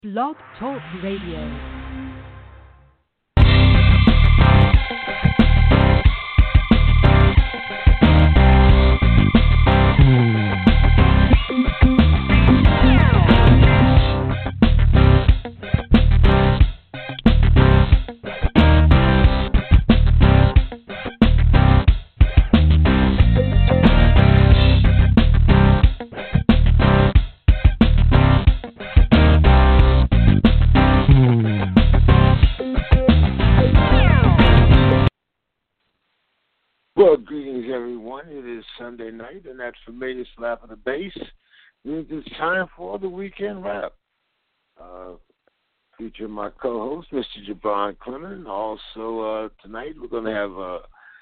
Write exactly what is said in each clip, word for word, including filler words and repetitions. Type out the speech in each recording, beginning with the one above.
Blog Talk Radio. Well, greetings, everyone. It is Sunday night, and that familiar slap of the bass means it's time for the weekend wrap. Uh, featuring my co-host, Mister Jabron Clement. Also, uh, tonight we're going to have uh,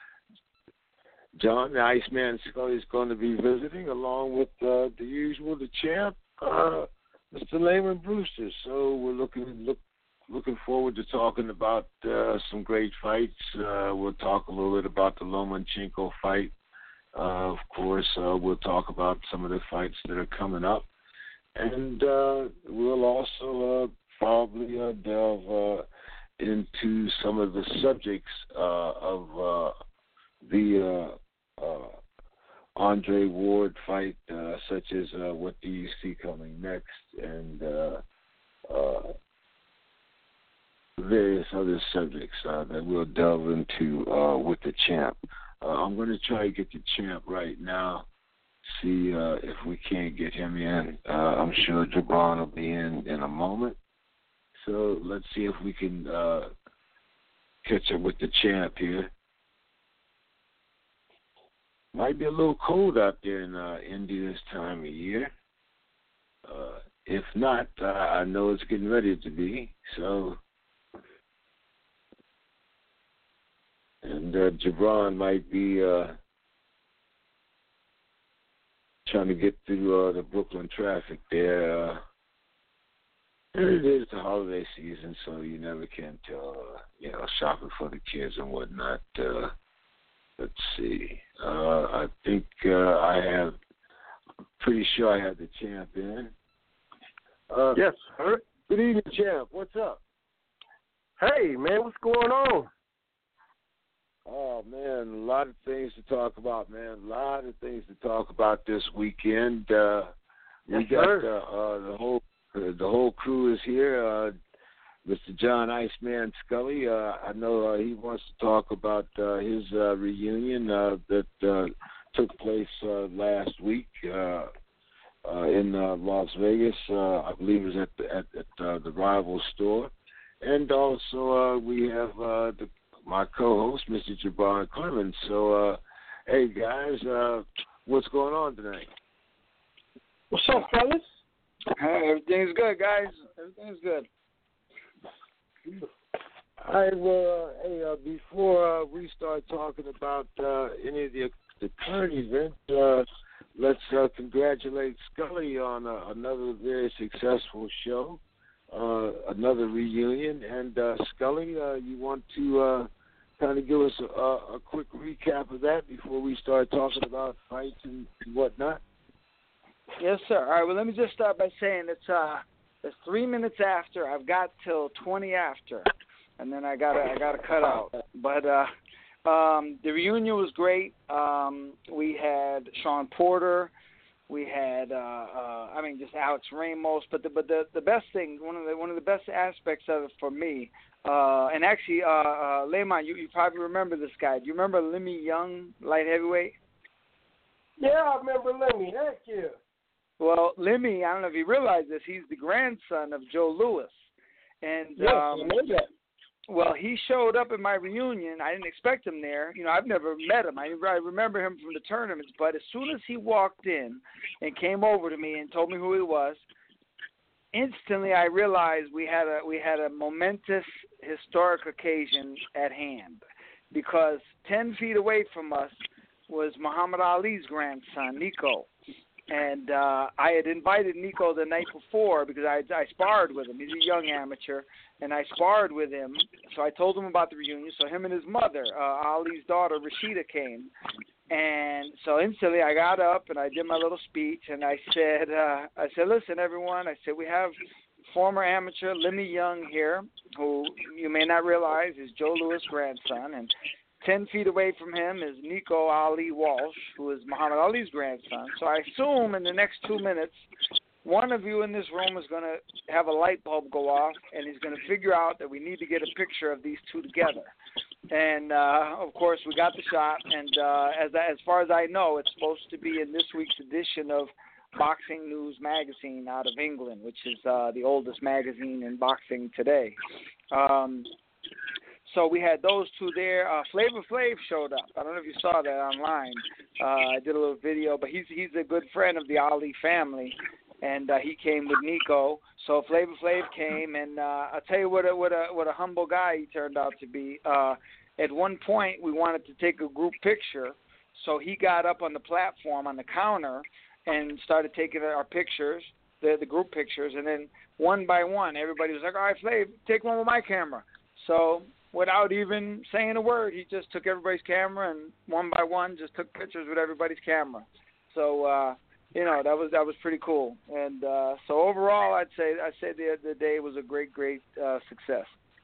John, the Iceman Scully, is going to be visiting, along with uh, the usual, the champ, uh, Mister Layman Brewster. So we're looking look. Looking forward to talking about uh, some great fights. Uh, we'll talk a little bit about the Lomachenko fight. Uh, of course, uh, we'll talk about some of the fights that are coming up. And uh, we'll also uh, probably uh, delve uh, into some of the subjects uh, of uh, the uh, uh, Andre Ward fight, uh, such as uh, what do you see coming next, and uh, uh, various other subjects uh, that we'll delve into uh, with the champ. Uh, I'm going to try to get the champ right now, see uh, if we can't get him in. Uh, I'm sure Jabron will be in in a moment. So let's see if we can uh, catch up with the champ here. Might be a little cold out there in uh, Indy this time of year. Uh, if not, uh, I know it's getting ready to be. So. And uh, Jabron might be uh, trying to get through uh, the Brooklyn traffic there. Uh, and it is the holiday season, so you never can tell, uh, you know, shopping for the kids and whatnot. Uh, let's see. Uh, I think uh, I have, I'm pretty sure I have the champ in. Uh, yes, sir. Good evening, champ. What's up? Hey, man, what's going on? Oh, man, a lot of things to talk about, man. A lot of things to talk about this weekend. Uh, we yes, got sir. uh, uh, the whole uh, the whole crew is here. Uh, Mister John Iceman Scully, uh, I know uh, he wants to talk about uh, his uh, reunion uh, that uh, took place uh, last week uh, uh, in uh, Las Vegas. Uh, I believe it was at the, at, at uh, the Rival store. And also uh, we have uh, the my co-host, Mister Jabron Clement. So, uh, hey, guys, uh, what's going on tonight? What's up, fellas? Hey, everything's good, guys. Everything's good. All right, well, uh, hey, uh, before uh, we start talking about uh, any of the, the current events, uh, let's uh, congratulate Scully on uh, another very successful show. Uh, another reunion, and uh, Scully, uh, you want to uh, kind of give us a, a quick recap of that before we start talking about fights and whatnot? Yes, sir. All right. Well, let me just start by saying it's uh, it's three minutes after. I've got till twenty after, and then I gotta I gotta cut out. But uh, um, the reunion was great. Um, we had Sean Porter. We had, uh, uh, I mean, just Alex Ramos, but the but the, the best thing, one of the one of the best aspects of it for me, uh, and actually, uh, uh, Lehman, you, you probably remember this guy. Do you remember Lemmy Young, light heavyweight? Yeah, I remember Lemmy. Heck yeah. Well, Lemmy, I don't know if you realize this, he's the grandson of Joe Louis, and yes, um, I know that. Well, he showed up at my reunion. I didn't expect him there. You know, I've never met him. I, I remember him from the tournaments. But as soon as he walked in and came over to me and told me who he was, instantly I realized we had a we had a momentous historic occasion at hand, because ten feet away from us was Muhammad Ali's grandson, Nico. And uh, I had invited Nico the night before because I, I sparred with him. He's a young amateur, and I sparred with him. So I told him about the reunion. So him and his mother, uh, Ali's daughter, Rashida, came. And so instantly I got up and I did my little speech, and I said, uh, I said, listen, everyone, I said, we have former amateur Lemmy Young here, who you may not realize is Joe Louis' grandson, and ten feet away from him is Nico Ali Walsh, who is Muhammad Ali's grandson. So I assume in the next two minutes, one of you in this room is going to have a light bulb go off, and he's going to figure out that we need to get a picture of these two together. And, uh, of course, we got the shot, and uh, as as far as I know, it's supposed to be in this week's edition of Boxing News magazine out of England, which is uh, the oldest magazine in boxing today. Um, so we had those two there. Uh, Flavor Flav showed up. I don't know if you saw that online. Uh, I did a little video, but he's he's a good friend of the Ali family, and uh, he came with Nico. So Flavor Flav came, and uh, I'll tell you what a, what a what a humble guy he turned out to be. Uh, at one point, we wanted to take a group picture, so he got up on the platform on the counter and started taking our pictures, the the group pictures, and then one by one, everybody was like, all right, Flav, take one with my camera. So without even saying a word, he just took everybody's camera and one by one just took pictures with everybody's camera. So, uh, you know, that was that was pretty cool. And uh, so overall, I'd say I'd say the the day was a great, great uh, success.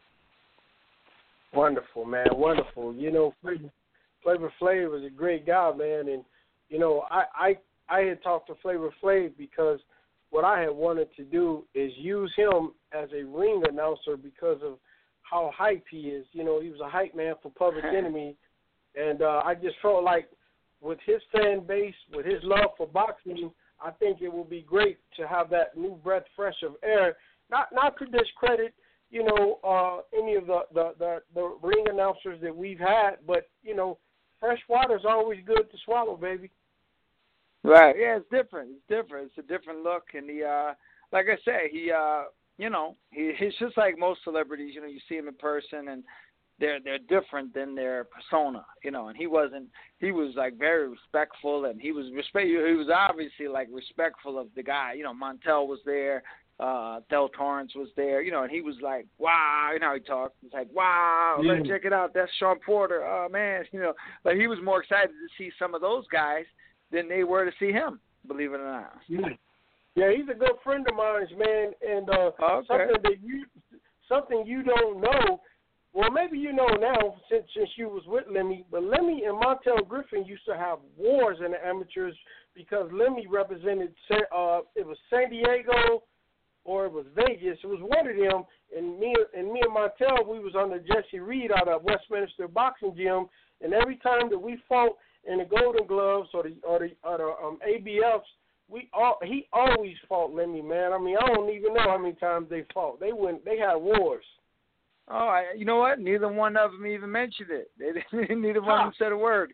Wonderful, man, wonderful. You know, Flavor, Flavor Flav is a great guy, man, and you know, I, I I had talked to Flavor Flav because what I had wanted to do is use him as a ring announcer because of how hype he is. You know, he was a hype man for Public Enemy, and uh, I just felt like with his fan base, with his love for boxing, I think it will be great to have that new breath fresh of air. Not not to discredit, you know, uh, any of the, the, the, the ring announcers that we've had, but, you know, fresh water is always good to swallow, baby. Right, yeah, it's different. It's different. It's a different look, and he, uh, like I say, he, uh, you know, he, he's just like most celebrities. You know, you see him in person, and they're they're different than their persona. You know, and he wasn't. He was like very respectful, and he was respect. He was obviously like respectful of the guy. You know, Montel was there. Uh, Del Torrance was there, you know, and he was like, wow, you know how he talked. He's like, wow, yeah. let's check it out. That's Sean Porter. Oh, man, you know, like he was more excited to see some of those guys than they were to see him, believe it or not. Yeah, yeah, he's a good friend of mine, man, and uh, okay. something that you, something you don't know, well, maybe you know now since since you was with Lemmy, but Lemmy and Montel Griffin used to have wars in the amateurs because Lemmy represented, uh, it was San Diego, or it was Vegas. It was one of them, and me and me and Montel, we was under Jesse Reed out of Westminster Boxing Gym, and every time that we fought in the Golden Gloves or the or the, or the um, A B Fs, we all he always fought Lemmy, man. I mean, I don't even know how many times they fought. They went, they had wars. Oh, I, you know what? Neither one of them even mentioned it. They didn't, neither one of them said a word.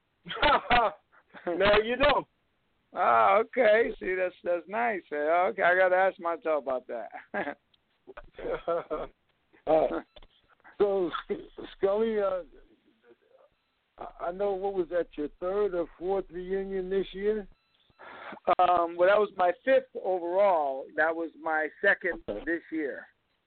Now you know. Oh, okay. See, that's that's nice. Okay, I got to ask Montel about that. uh, so, Scully, uh, I know, what was that, your third or fourth reunion this year? Um, well, that was my fifth overall. That was my second this year.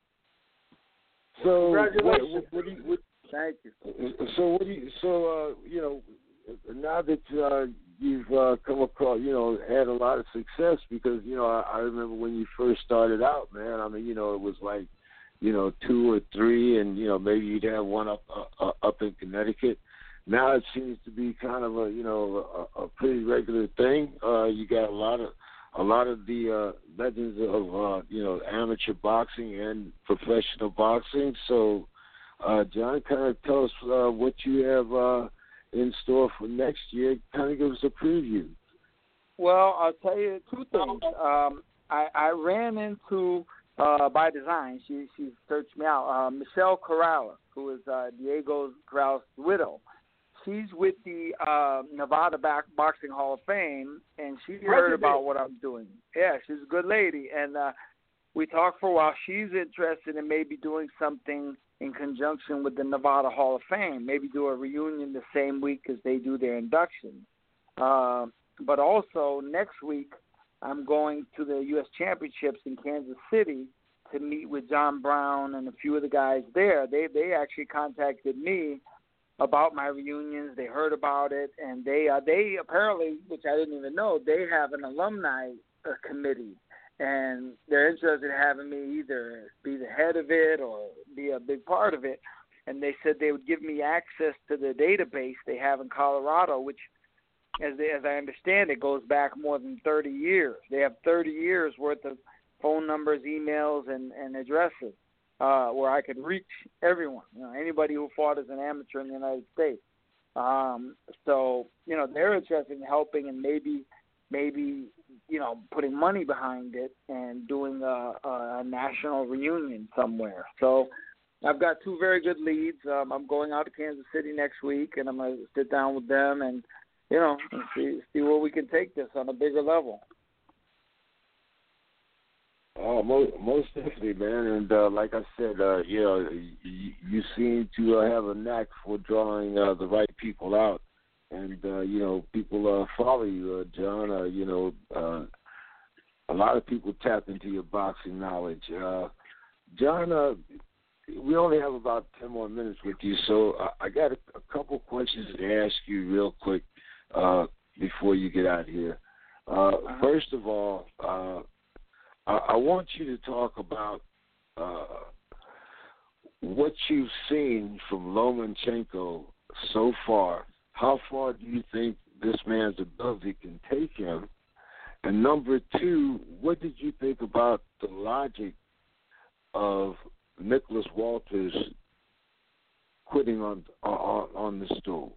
So, congratulations. What, what, what do you, what, Thank you. So, what do you, so uh, you know, now that uh, you've uh, come across, you know, had a lot of success, because, you know, I, I remember when you first started out, man, I mean, you know, it was like, you know, two or three, and, you know, maybe you'd have one up uh, up in Connecticut. Now it seems to be kind of a, you know, a, a pretty regular thing. Uh, you got a lot of a lot of the uh, legends of, uh, you know, amateur boxing and professional boxing. So, uh, John, kind of tell us uh, what you have uh, in store for next year. Kind of give us a preview. Well, I'll tell you two things. Um, I, I ran into, uh, by design, she she searched me out, uh, Michelle Corrales, who is uh, Diego Corrales' widow. She's with the uh, Nevada Boxing Hall of Fame, and she heard about what I'm doing. Yeah, she's a good lady, and uh, we talked for a while. She's interested in maybe doing something in conjunction with the Nevada Hall of Fame, maybe do a reunion the same week as they do their induction. Uh, but also next week, I'm going to the U S Championships in Kansas City to meet with John Brown and a few of the guys there. They they actually contacted me about my reunions. They heard about it, and they uh, they apparently, which I didn't even know, they have an alumni uh, committee, and they're interested in having me either be the head of it or be a big part of it. And they said they would give me access to the database they have in Colorado, which, as they, as I understand it, goes back more than thirty years. They have thirty years worth of phone numbers, emails, and, and addresses uh, where I could reach everyone, you know, anybody who fought as an amateur in the United States. Um, so, you know, they're interested in helping and maybe, maybe, you know, putting money behind it and doing a, a national reunion somewhere. So I've got two very good leads. Um, I'm going out to Kansas City next week, and I'm going to sit down with them and, you know, and see see where we can take this on a bigger level. Oh, most, most definitely, man. And uh, like I said, uh, you know, you, you seem to uh, have a knack for drawing uh, the right people out. And, uh, you know, people uh, follow you, uh, John. Uh, you know, uh, a lot of people tap into your boxing knowledge. Uh, John, uh, we only have about ten more minutes with you, so I, I got a, a couple questions to ask you real quick uh, before you get out of here. Uh, first of all, uh, I, I want you to talk about uh, what you've seen from Lomachenko so far. How far do you think this man's ability can take him? And number two, what did you think about the logic of Nicholas Walters quitting on on, on the stool?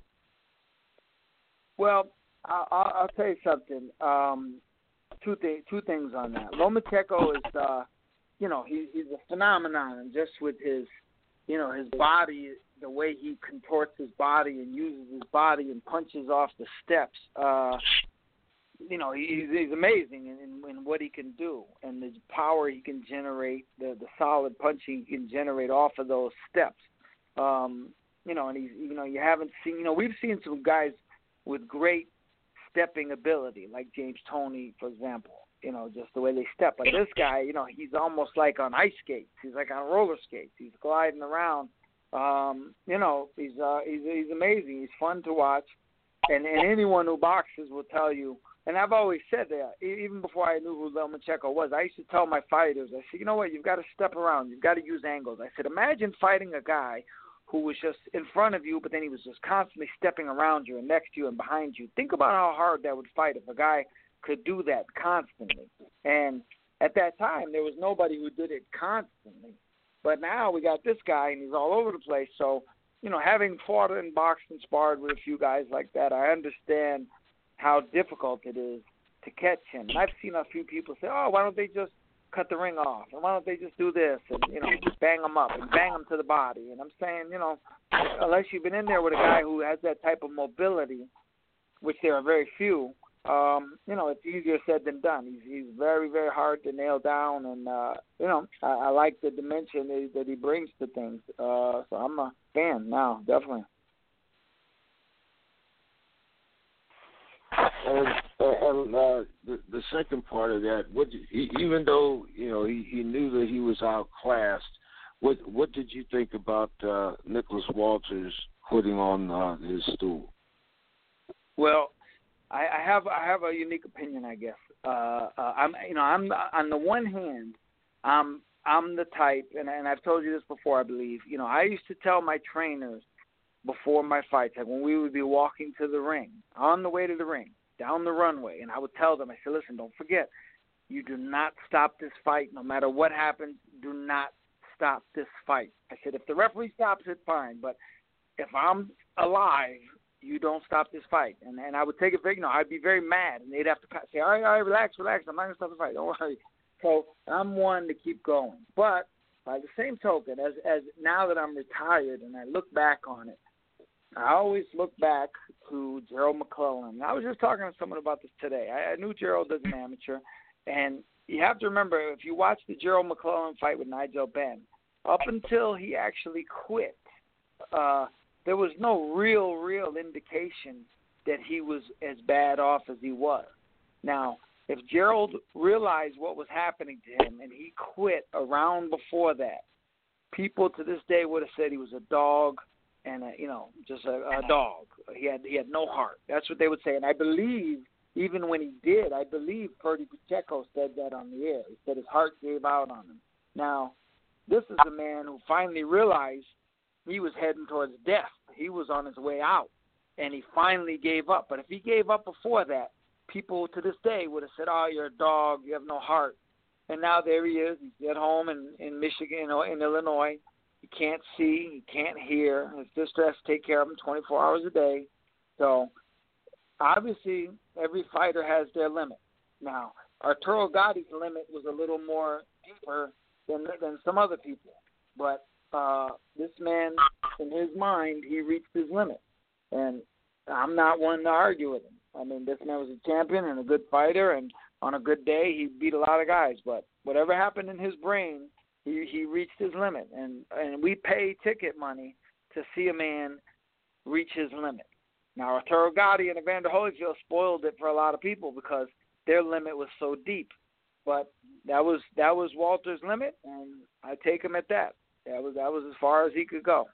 Well, I'll, I'll tell you something. Um, two things. Two things on that. Lomachenko is, uh, you know, he, he's a phenomenon just with his, you know, his body, the way he contorts his body and uses his body and punches off the steps. Uh, you know, he's, he's amazing in, in, in what he can do and the power he can generate, the, the solid punching he can generate off of those steps. Um, you know, and he's, you know, you haven't seen, you know, we've seen some guys with great stepping ability, like James Toney, for example, you know, just the way they step. But this guy, you know, he's almost like on ice skates. He's like on roller skates. He's gliding around. Um, you know, he's, uh, he's, he's amazing. He's fun to watch. And, and anyone who boxes will tell you, and I've always said that, even before I knew who Lomachenko was, I used to tell my fighters, I said, you know what, you've got to step around. You've got to use angles. I said, imagine fighting a guy who was just in front of you, but then he was just constantly stepping around you and next to you and behind you. Think about how hard that would fight if a guy could do that constantly. And at that time, there was nobody who did it constantly. But now we got this guy, and he's all over the place. So, you know, having fought and boxed and sparred with a few guys like that, I understand how difficult it is to catch him. And I've seen a few people say, oh, why don't they just cut the ring off? And why don't they just do this? And, you know, bang them up and bang them to the body. And I'm saying, you know, unless you've been in there with a guy who has that type of mobility, which there are very few, um, you know, it's easier said than done. He's, he's very, very hard to nail down. And, uh, you know, I, I like the dimension that he, that he brings to things. Uh, so I'm a fan now, definitely. And, and uh, the, the second part of that, what did, he, even though you know he, he knew that he was outclassed, what what did you think about uh, Nicholas Walters quitting on uh, his stool? Well, I, I have I have a unique opinion, I guess. Uh, uh, I'm you know I'm on the one hand, I'm I'm the type, and, and I've told you this before, I believe. You know, I used to tell my trainers before my fights, like when we would be walking to the ring, on the way to the ring, down the runway, and I would tell them, I said, listen, don't forget, you do not stop this fight. No matter what happens, do not stop this fight. I said, if the referee stops it, fine, but if I'm alive, you don't stop this fight. And and I would take it very, you know, I'd be very mad, and they'd have to say, all right, all right, relax, relax, I'm not going to stop the fight, don't worry. So I'm one to keep going. But by the same token, as as now that I'm retired and I look back on it, I always look back to Gerald McClellan. I was just talking to someone about this today. I, I knew Gerald as an amateur, and you have to remember, if you watch the Gerald McClellan fight with Nigel Benn, up until he actually quit, uh, there was no real, real indication that he was as bad off as he was. Now, if Gerald realized what was happening to him and he quit around before that, people to this day would have said he was a dog, and a, you know, just a, a dog. He had he had no heart. That's what they would say. And I believe even when he did, I believe Ferdy Pacheco said that on the air. He said his heart gave out on him. Now, this is a man who finally realized he was heading towards death. He was on his way out, and he finally gave up. But if he gave up before that, people to this day would have said, oh, you're a dog, you have no heart. And now there he is. He's at home in, in Michigan, in Illinois. He can't see, he can't hear. His sister has to take care of him twenty-four hours a day. So, obviously, every fighter has their limit. Now, Arturo Gotti's limit was a little more deeper than than some other people. But uh, this man, in his mind, he reached his limit. And I'm not one to argue with him. I mean, this man was a champion and a good fighter, and on a good day, he beat a lot of guys. But whatever happened in his brain, he, he reached his limit. And, and we pay ticket money to see a man reach his limit. Now, Arturo Gatti and Evander Holyfield spoiled it for a lot of people because their limit was so deep. But that was that was Walter's limit, and I take him at that. That was that was as far as he could go.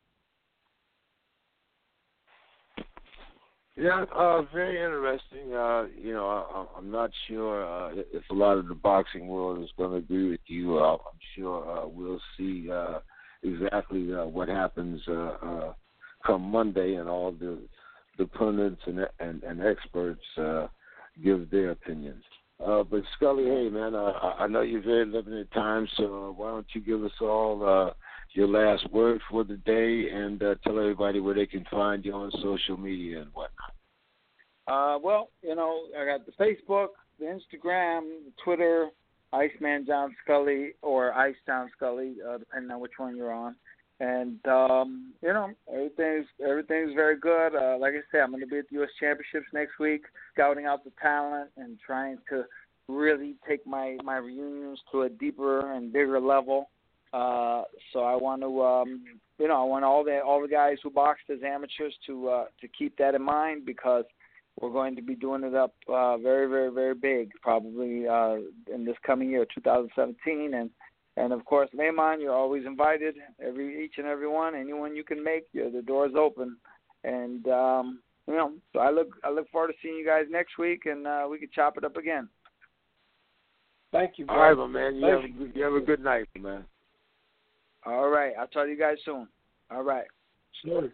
Yeah, uh, very interesting. Uh, you know, I, I'm not sure uh, if a lot of the boxing world is going to agree with you. Uh, I'm sure uh, we'll see uh, exactly uh, what happens uh, uh, come Monday, and all the the pundits and and, and experts uh, give their opinions. Uh, but Scully, hey man, uh, I know you're very limited time, so why don't you give us all uh, your last word for the day, and uh, tell everybody where they can find you on social media and whatnot. Uh, well, you know, I got the Facebook, the Instagram, the Twitter, Iceman John Scully or Ice John Scully, uh, depending on which one you're on. And um, you know, everything's everything's very good. Uh, like I said, I'm going to be at the U S Championships next week, scouting out the talent and trying to really take my, my reunions to a deeper and bigger level. Uh, so I want to, um, you know, I want all the all the guys who boxed as amateurs to uh, to keep that in mind, because we're going to be doing it up uh, very, very, very big, probably uh, in this coming year, two thousand seventeen. And and of course, Lehman, you're always invited. Every each and every one, anyone you can make, you're, the door's open. And um, you know, so I look I look forward to seeing you guys next week, and uh, we can chop it up again. Thank you, bro. All right, my man. You, have, you. a, you have a good night, man. All right. I'll talk to you guys soon. All right. Sure.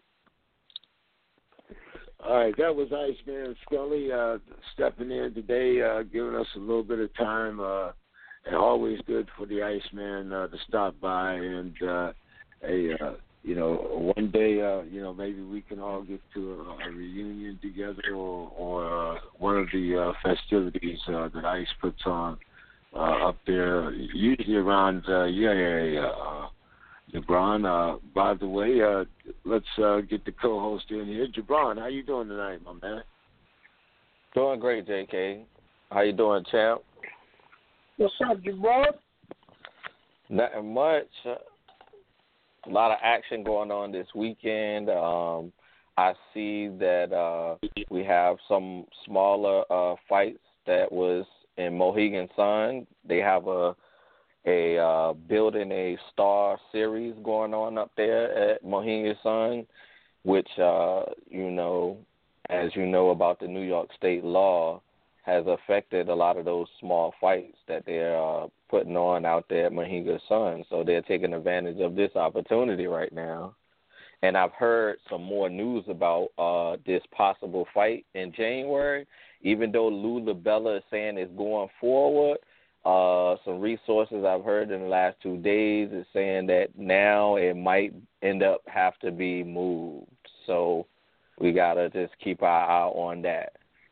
All right. That was Iceman Scully uh, stepping in today, uh, giving us a little bit of time. Uh, and always good for the Iceman uh, to stop by. And, uh, a, uh, you know, one day, uh, you know, maybe we can all get to a, a reunion together, or, or uh, one of the uh, festivities uh, that Ice puts on uh, up there, usually around uh, your area. Uh, Jabron, uh, by the way, uh, let's uh, get the co-host in here. Jabron, how you doing tonight, my man? Doing great, J K. How you doing, champ? What's up, Jabron? Nothing much. A lot of action going on this weekend. Um, I see that uh, we have some smaller uh, fights that was in Mohegan Sun. They have a a uh, building a star series going on up there at Mohegan Sun, which, uh, you know, as you know about the New York state law, has affected a lot of those small fights that they're uh, putting on out there at Mohegan Sun. So they're taking advantage of this opportunity right now. And I've heard some more news about uh, this possible fight in January. Even though Lou LaBella is saying it's going forward, Uh, some resources I've heard in the last two days is saying that now it might end up have to be moved. So we got to just keep our eye on that.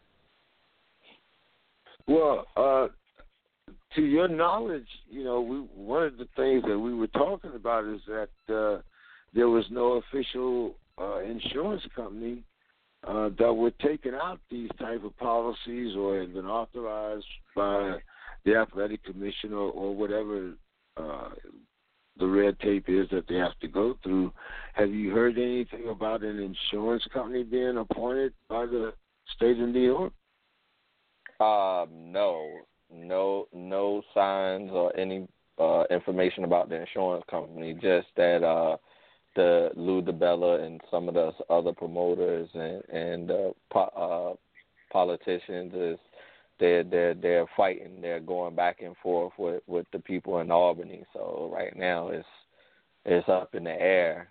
Well, uh, to your knowledge, you know, we, one of the things that we were talking about is that uh, there was no official uh, insurance company uh, that were taking out these type of policies or had been authorized by the athletic commission or, or whatever uh, the red tape is that they have to go through. Have you heard anything about an insurance company being appointed by the state of New York? Uh, no, no, no signs or any uh, information about the insurance company. Just that uh, the Lou DiBella and some of the other promoters and and uh, po- uh, politicians is they're they're they're fighting. They're going back and forth with, with the people in Albany. So right now it's it's up in the air.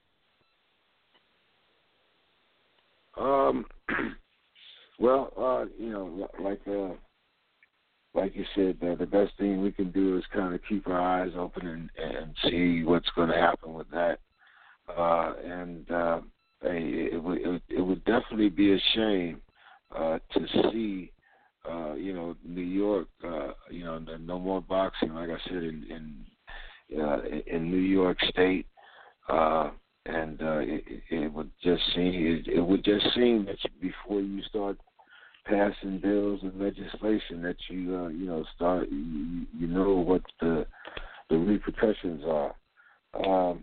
Um. Well, uh, you know, like uh, like you said, uh, the best thing we can do is kind of keep our eyes open and, and see what's going to happen with that. Uh, and uh, hey, it would it, it would definitely be a shame uh, to see, uh, you know, New York, uh, you know, the no more boxing. Like I said, in in, uh, in New York State. Uh, And uh, it, it would just seem it, it would just seem that you, before you start passing bills and legislation, that you uh, you know start you, you know what the the repercussions are. Um,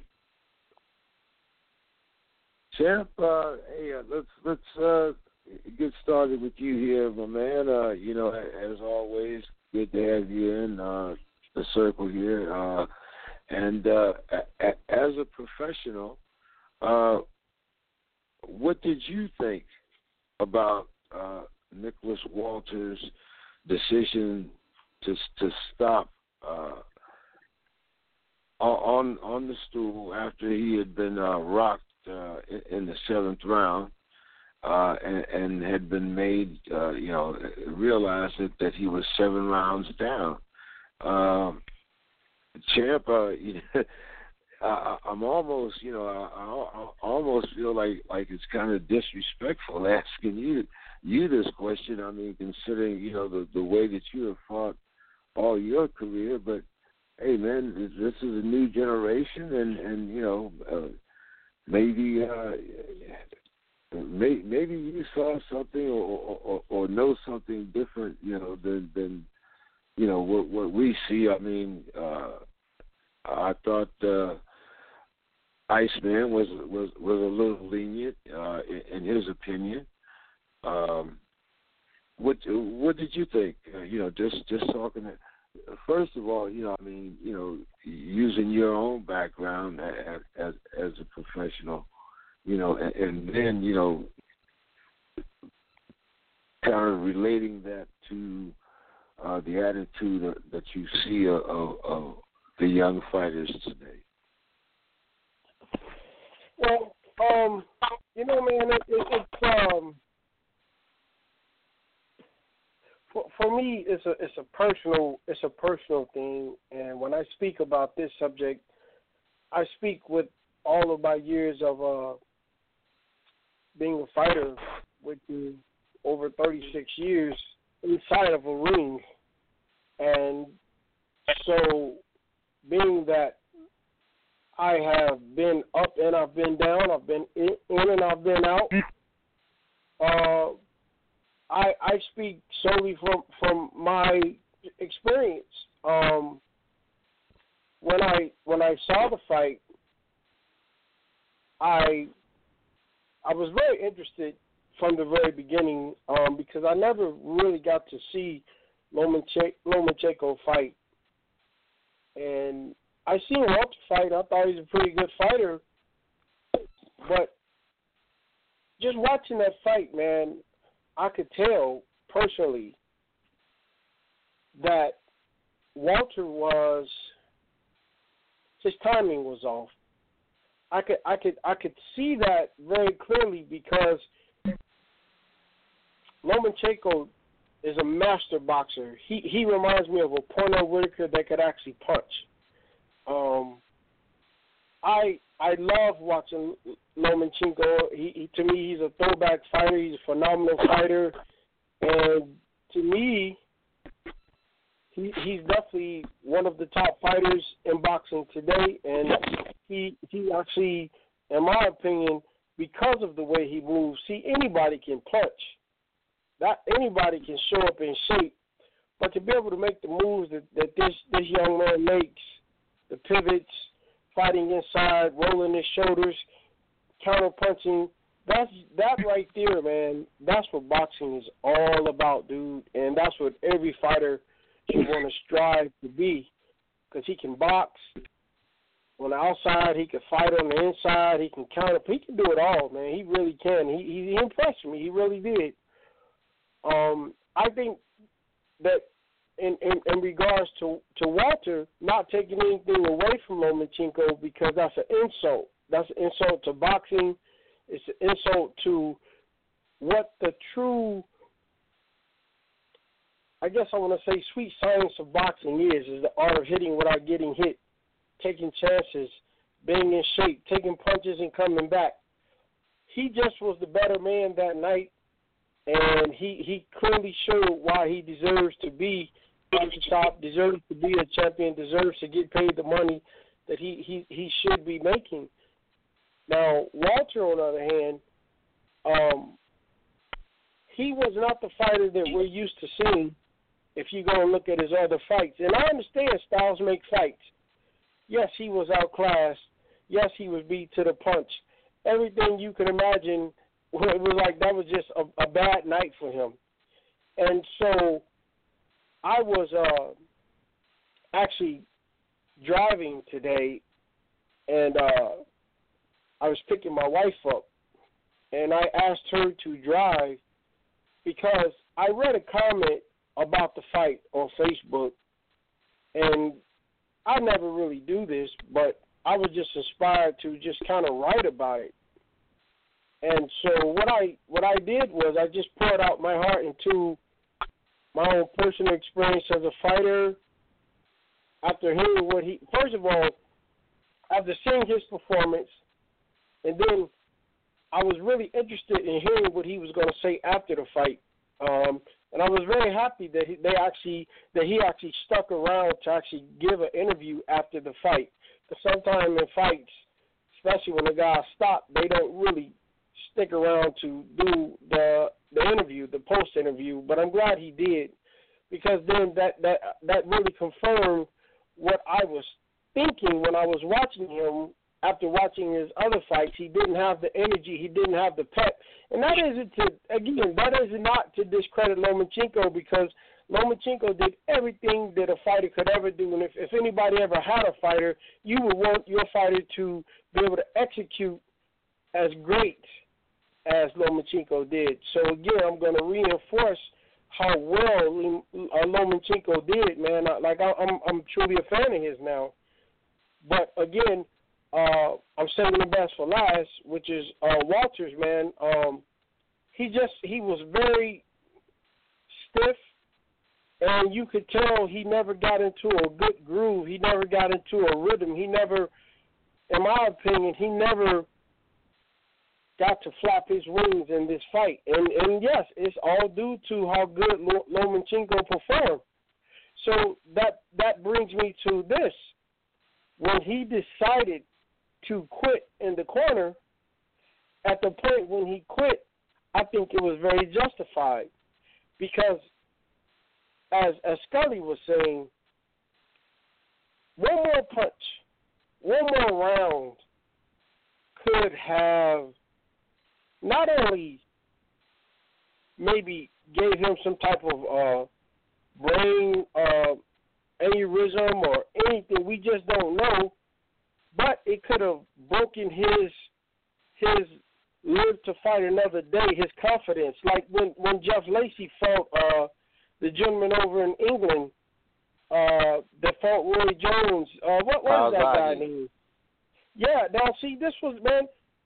Champ, uh, hey, uh, let's let's uh, get started with you here, my man. Uh, you know, as always, good to have you in uh, the circle here. Uh, and uh, a, a, as a professional. Uh, what did you think about uh, Nicholas Walters' decision to to stop uh, on on the stool after he had been uh, rocked uh, in, in the seventh round uh, and, and had been made, uh, you know, realized that, that he was seven rounds down? Uh, Champ, uh, you know, I, I'm almost, you know, I, I almost feel like, like it's kind of disrespectful asking you you this question. I mean, considering, you know, the, the way that you have fought all your career. But, hey, man, this is a new generation, and, and you know, uh, maybe uh, may, maybe you saw something or, or, or know something different, you know, than, than you know, what, what we see. I mean, uh, I thought uh, Iceman was was was a little lenient uh, in, in his opinion. Um, what what did you think? Uh, you know, just just talking. To, first of all, you know, I mean, you know, using your own background as as, as a professional, you know, and, and then you know, kind of relating that to uh, the attitude that, that you see of, of, of the young fighters today. Well, um, you know, man, it, it, it's um, for, for me, it's a it's a personal it's a personal thing, and when I speak about this subject, I speak with all of my years of uh, being a fighter, which is over thirty-six years inside of a ring, and so being that I have been up and I've been down, I've been in, in and I've been out. Uh, I I speak solely from, from my experience. Um, when I when I saw the fight, I I was very interested from the very beginning um, because I never really got to see Lomachenko fight, and I seen Walter fight. I thought he was a pretty good fighter. But just watching that fight, man, I could tell personally that Walter was his timing was off. I could I could I could see that very clearly because Lomachenko is a master boxer. He he reminds me of a Pernell Whitaker that could actually punch. Um, I I love watching Lomachenko. He, he to me he's a throwback fighter. He's a phenomenal fighter, and to me, he he's definitely one of the top fighters in boxing today. And he he actually, in my opinion, because of the way he moves, see anybody can punch. That anybody can show up in shape, but to be able to make the moves that, that this this young man makes. The pivots, fighting inside, rolling his shoulders, counter-punching, that's, that right there, man, that's what boxing is all about, dude. And that's what every fighter should want to strive to be, because he can box on the outside, he can fight on the inside, he can counter, he can do it all, man. He really can. He, he impressed me. He really did. Um, I think that in, in, in regards to, to Walter, not taking anything away from Lomachenko, because that's an insult. That's an insult to boxing. It's an insult to what the true, I guess I want to say, sweet science of boxing is, is the art of hitting without getting hit, taking chances, being in shape, taking punches and coming back. He just was the better man that night, and he, he clearly showed why he deserves to be at the top, deserves to be a champion, deserves to get paid the money that he, he, he should be making. Now, Walter, on the other hand, um, he was not the fighter that we're used to seeing if you go and look at his other fights. And I understand styles make fights. Yes, he was outclassed. Yes, he was beat to the punch. Everything you can imagine, it was like that was just a, a bad night for him. And so I was uh, actually driving today, and uh, I was picking my wife up, and I asked her to drive because I read a comment about the fight on Facebook, and I never really do this, but I was just inspired to just kind of write about it. And so what I what I did was I just poured out my heart into my own personal experience as a fighter. After hearing what he, first of all, after seeing his performance, and then I was really interested in hearing what he was going to say after the fight. Um, and I was very happy that he, they actually that he actually stuck around to actually give an interview after the fight. Because sometimes in fights, especially when the guys stop, they don't really stick around to do the the interview, the post interview. But I'm glad he did, because then that that that really confirmed what I was thinking when I was watching him. After watching his other fights, he didn't have the energy, he didn't have the pep. And that isn't to, again, that is not to discredit Lomachenko, because Lomachenko did everything that a fighter could ever do. And if, if anybody ever had a fighter, you would want your fighter to be able to execute as great as Lomachenko did. So, again, I'm going to reinforce how well Lomachenko did, man. Like, I'm, I'm truly a fan of his now. But, again, Uh, I'm saving the best for last, which is uh, Walters, man. Um, he just, he was very stiff, and you could tell he never got into a good groove. He never got into a rhythm. He never, in my opinion, he never got to flap his wings in this fight. And, and yes, it's all due to how good Lomachenko performed. So that, that brings me to this. When he decided to quit in the corner, at the point when he quit, I think it was very justified, because as as Scully was saying, one more punch, one more round could have not only maybe gave him some type of uh, brain uh, aneurysm or anything, we just don't know, but it could have broken his his live to fight another day, his confidence. Like when, when Jeff Lacey fought uh, the gentleman over in England uh, that fought Roy Jones. Uh, what was that guy name? Yeah, now see, this was, man,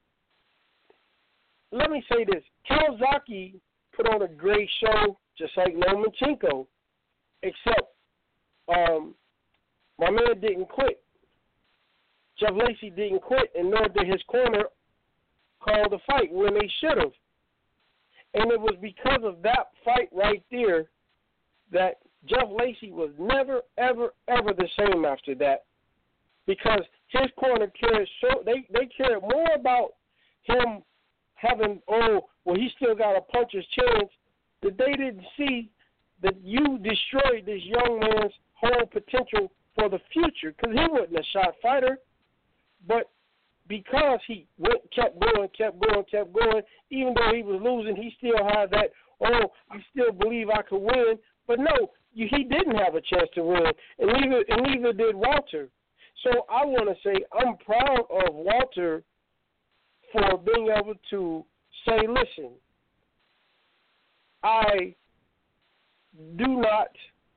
let me say this. Kawasaki put on a great show, just like Lomachenko, except um, my man didn't quit. Jeff Lacey didn't quit, and nor did his corner call the fight when they should have. And it was because of that fight right there that Jeff Lacey was never, ever, ever the same after that, because his corner cared so they they cared more about him having, oh, well, he still got a puncher's chance, that they didn't see that you destroyed this young man's whole potential for the future, because he wasn't a shot fighter. But because he went, kept going, kept going, kept going, even though he was losing, he still had that, oh, I still believe I could win. But no, you, he didn't have a chance to win, and neither, and neither did Walter. So I want to say I'm proud of Walter for being able to say, listen, I do not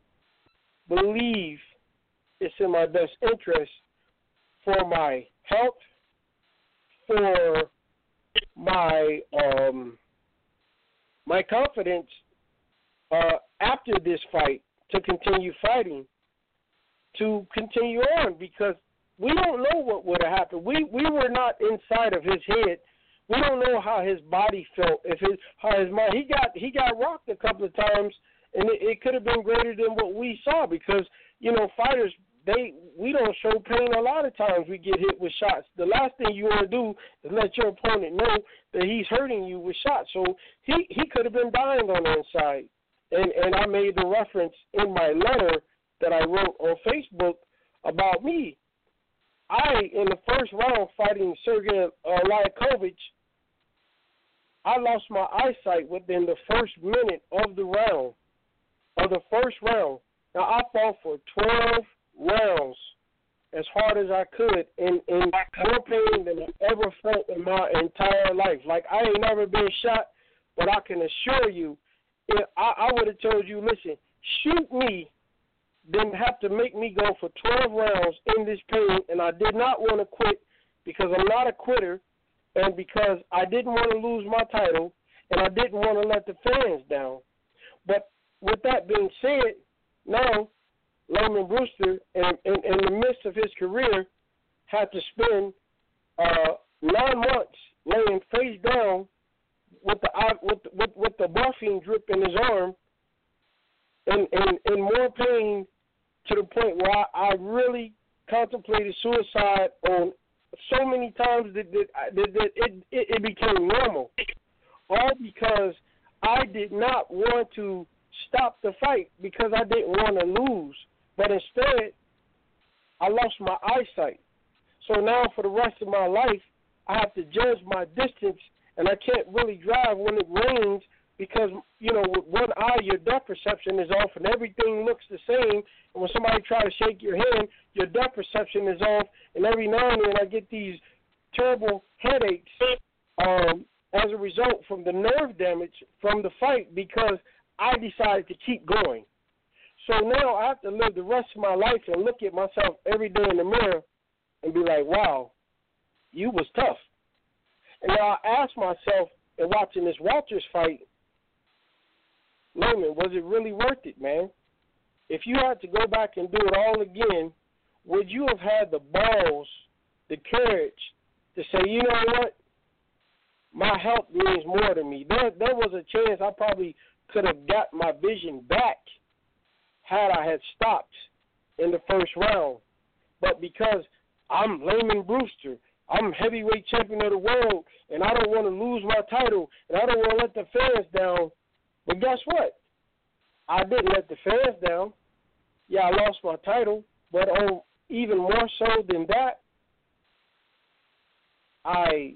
believe it's in my best interest for my health, for my um, my confidence uh, after this fight to continue fighting, to continue on, because we don't know what would have happened. We we were not inside of his head. We don't know how his body felt. If his how his mind he got he got rocked a couple of times, and it, it could have been greater than what we saw, because you know fighters they we don't show pain a lot of times. We get hit with shots. The last thing you want to do is let your opponent know that he's hurting you with shots. So he he could have been dying on the inside, and and I made the reference in my letter that I wrote on Facebook about me. I, in the first round fighting Sergey uh, Liakovich, I lost my eyesight within the first minute of the round, of the first round. Now, I fought for twelve rounds as hard as I could in, in more pain than I ever felt in my entire life. Like, I ain't never been shot, but I can assure you, if I, I would have told you, listen, shoot me, then have to make me go for twelve rounds in this pain, and I did not want to quit because I'm not a quitter, and because I didn't want to lose my title, and I didn't want to let the fans down. But with that being said, now Lamon Brewster, in, in, in the midst of his career, had to spend uh, nine months laying face down with the with with, with the morphine drip in his arm, in, in, in more pain, to the point where I, I really contemplated suicide on so many times that, that, that, that it, it, it became normal. All because I did not want to stop the fight because I didn't want to lose. But instead, I lost my eyesight. So now for the rest of my life, I have to judge my distance, and I can't really drive when it rains because, you know, with one eye, your depth perception is off and everything looks the same. And when somebody tries to shake your hand, your depth perception is off. And every now and then I get these terrible headaches um, as a result from the nerve damage from the fight because I decided to keep going. So now I have to live the rest of my life and look at myself every day in the mirror and be like, wow, you was tough. And now I ask myself in watching this Walters fight, Lamon, was it really worth it, man? If you had to go back and do it all again, would you have had the balls, the courage to say, you know what, my health means more to me? There, there was a chance I probably could have got my vision back had I had stopped in the first round. But because I'm Lamon Brewster, I'm heavyweight champion of the world, and I don't want to lose my title, and I don't want to let the fans down. But guess what? I didn't let the fans down. Yeah, I lost my title, but on even more so than that, I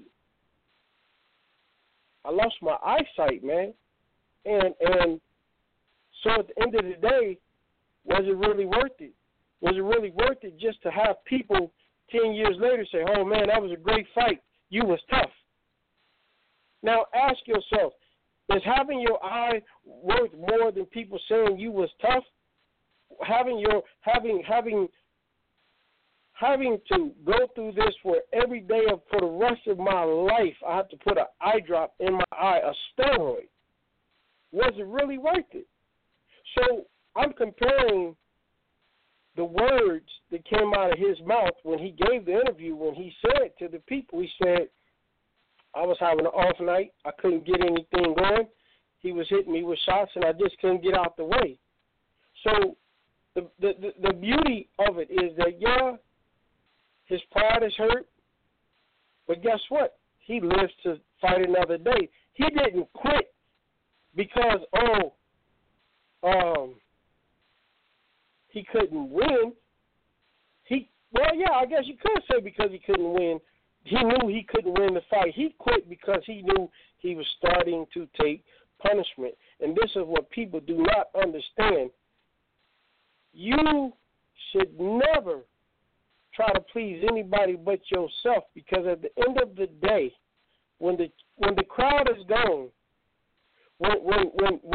I lost my eyesight, man. And and so at the end of the day, was it really worth it? Was it really worth it just to have people ten years later say, oh, man, that was a great fight. You was tough. Now ask yourself, is having your eye worth more than people saying you was tough? Having your having having having to go through this for every day of for the rest of my life, I have to put an eye drop in my eye, a steroid. Was it really worth it? So I'm comparing the words that came out of his mouth when he gave the interview, when he said to the people, he said, I was having an off night. I couldn't get anything going. He was hitting me with shots, and I just couldn't get out the way. So the the, the, the beauty of it is that, yeah, his pride is hurt, but guess what? He lives to fight another day. He didn't quit because, oh, um, he couldn't win. He well, yeah, I guess you could say because he couldn't win. He knew he couldn't win the fight. He quit because he knew he was starting to take punishment. And this is what people do not understand. You should never try to please anybody but yourself, because at the end of the day, when the when the crowd is gone, when when when, when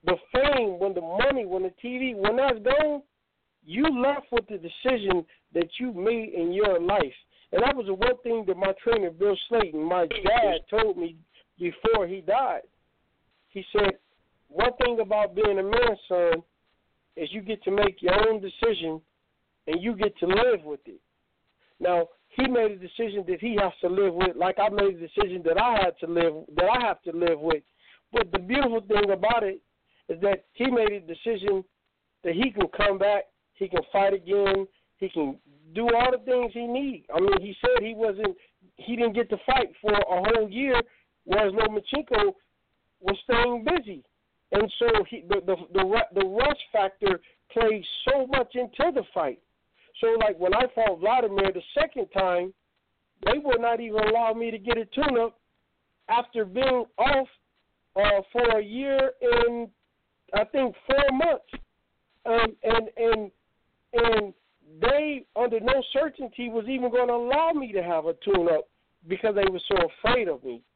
the fame, when the money, when the T V, when that's gone, you left with the decision that you made in your life. And that was the one thing that my trainer, Bill Slayton, my dad, told me before he died. He said, one thing about being a man, son, is you get to make your own decision and you get to live with it. Now, he made a decision that he has to live with, like I made a decision that I had to live, that I have to live with. But the beautiful thing about it is that he made a decision that he can come back, he can fight again, he can do all the things he needs. I mean, he said he wasn't, he didn't get to fight for a whole year, whereas Lomachenko was staying busy. And so he, the, the the the rush factor played so much into the fight. So, like, when I fought Vladimir the second time, they would not even allow me to get a tune-up after being off uh, for a year and, I think, four months. Um, and and and they, under no certainty, was even going to allow me to have a tune-up because they were so afraid of me.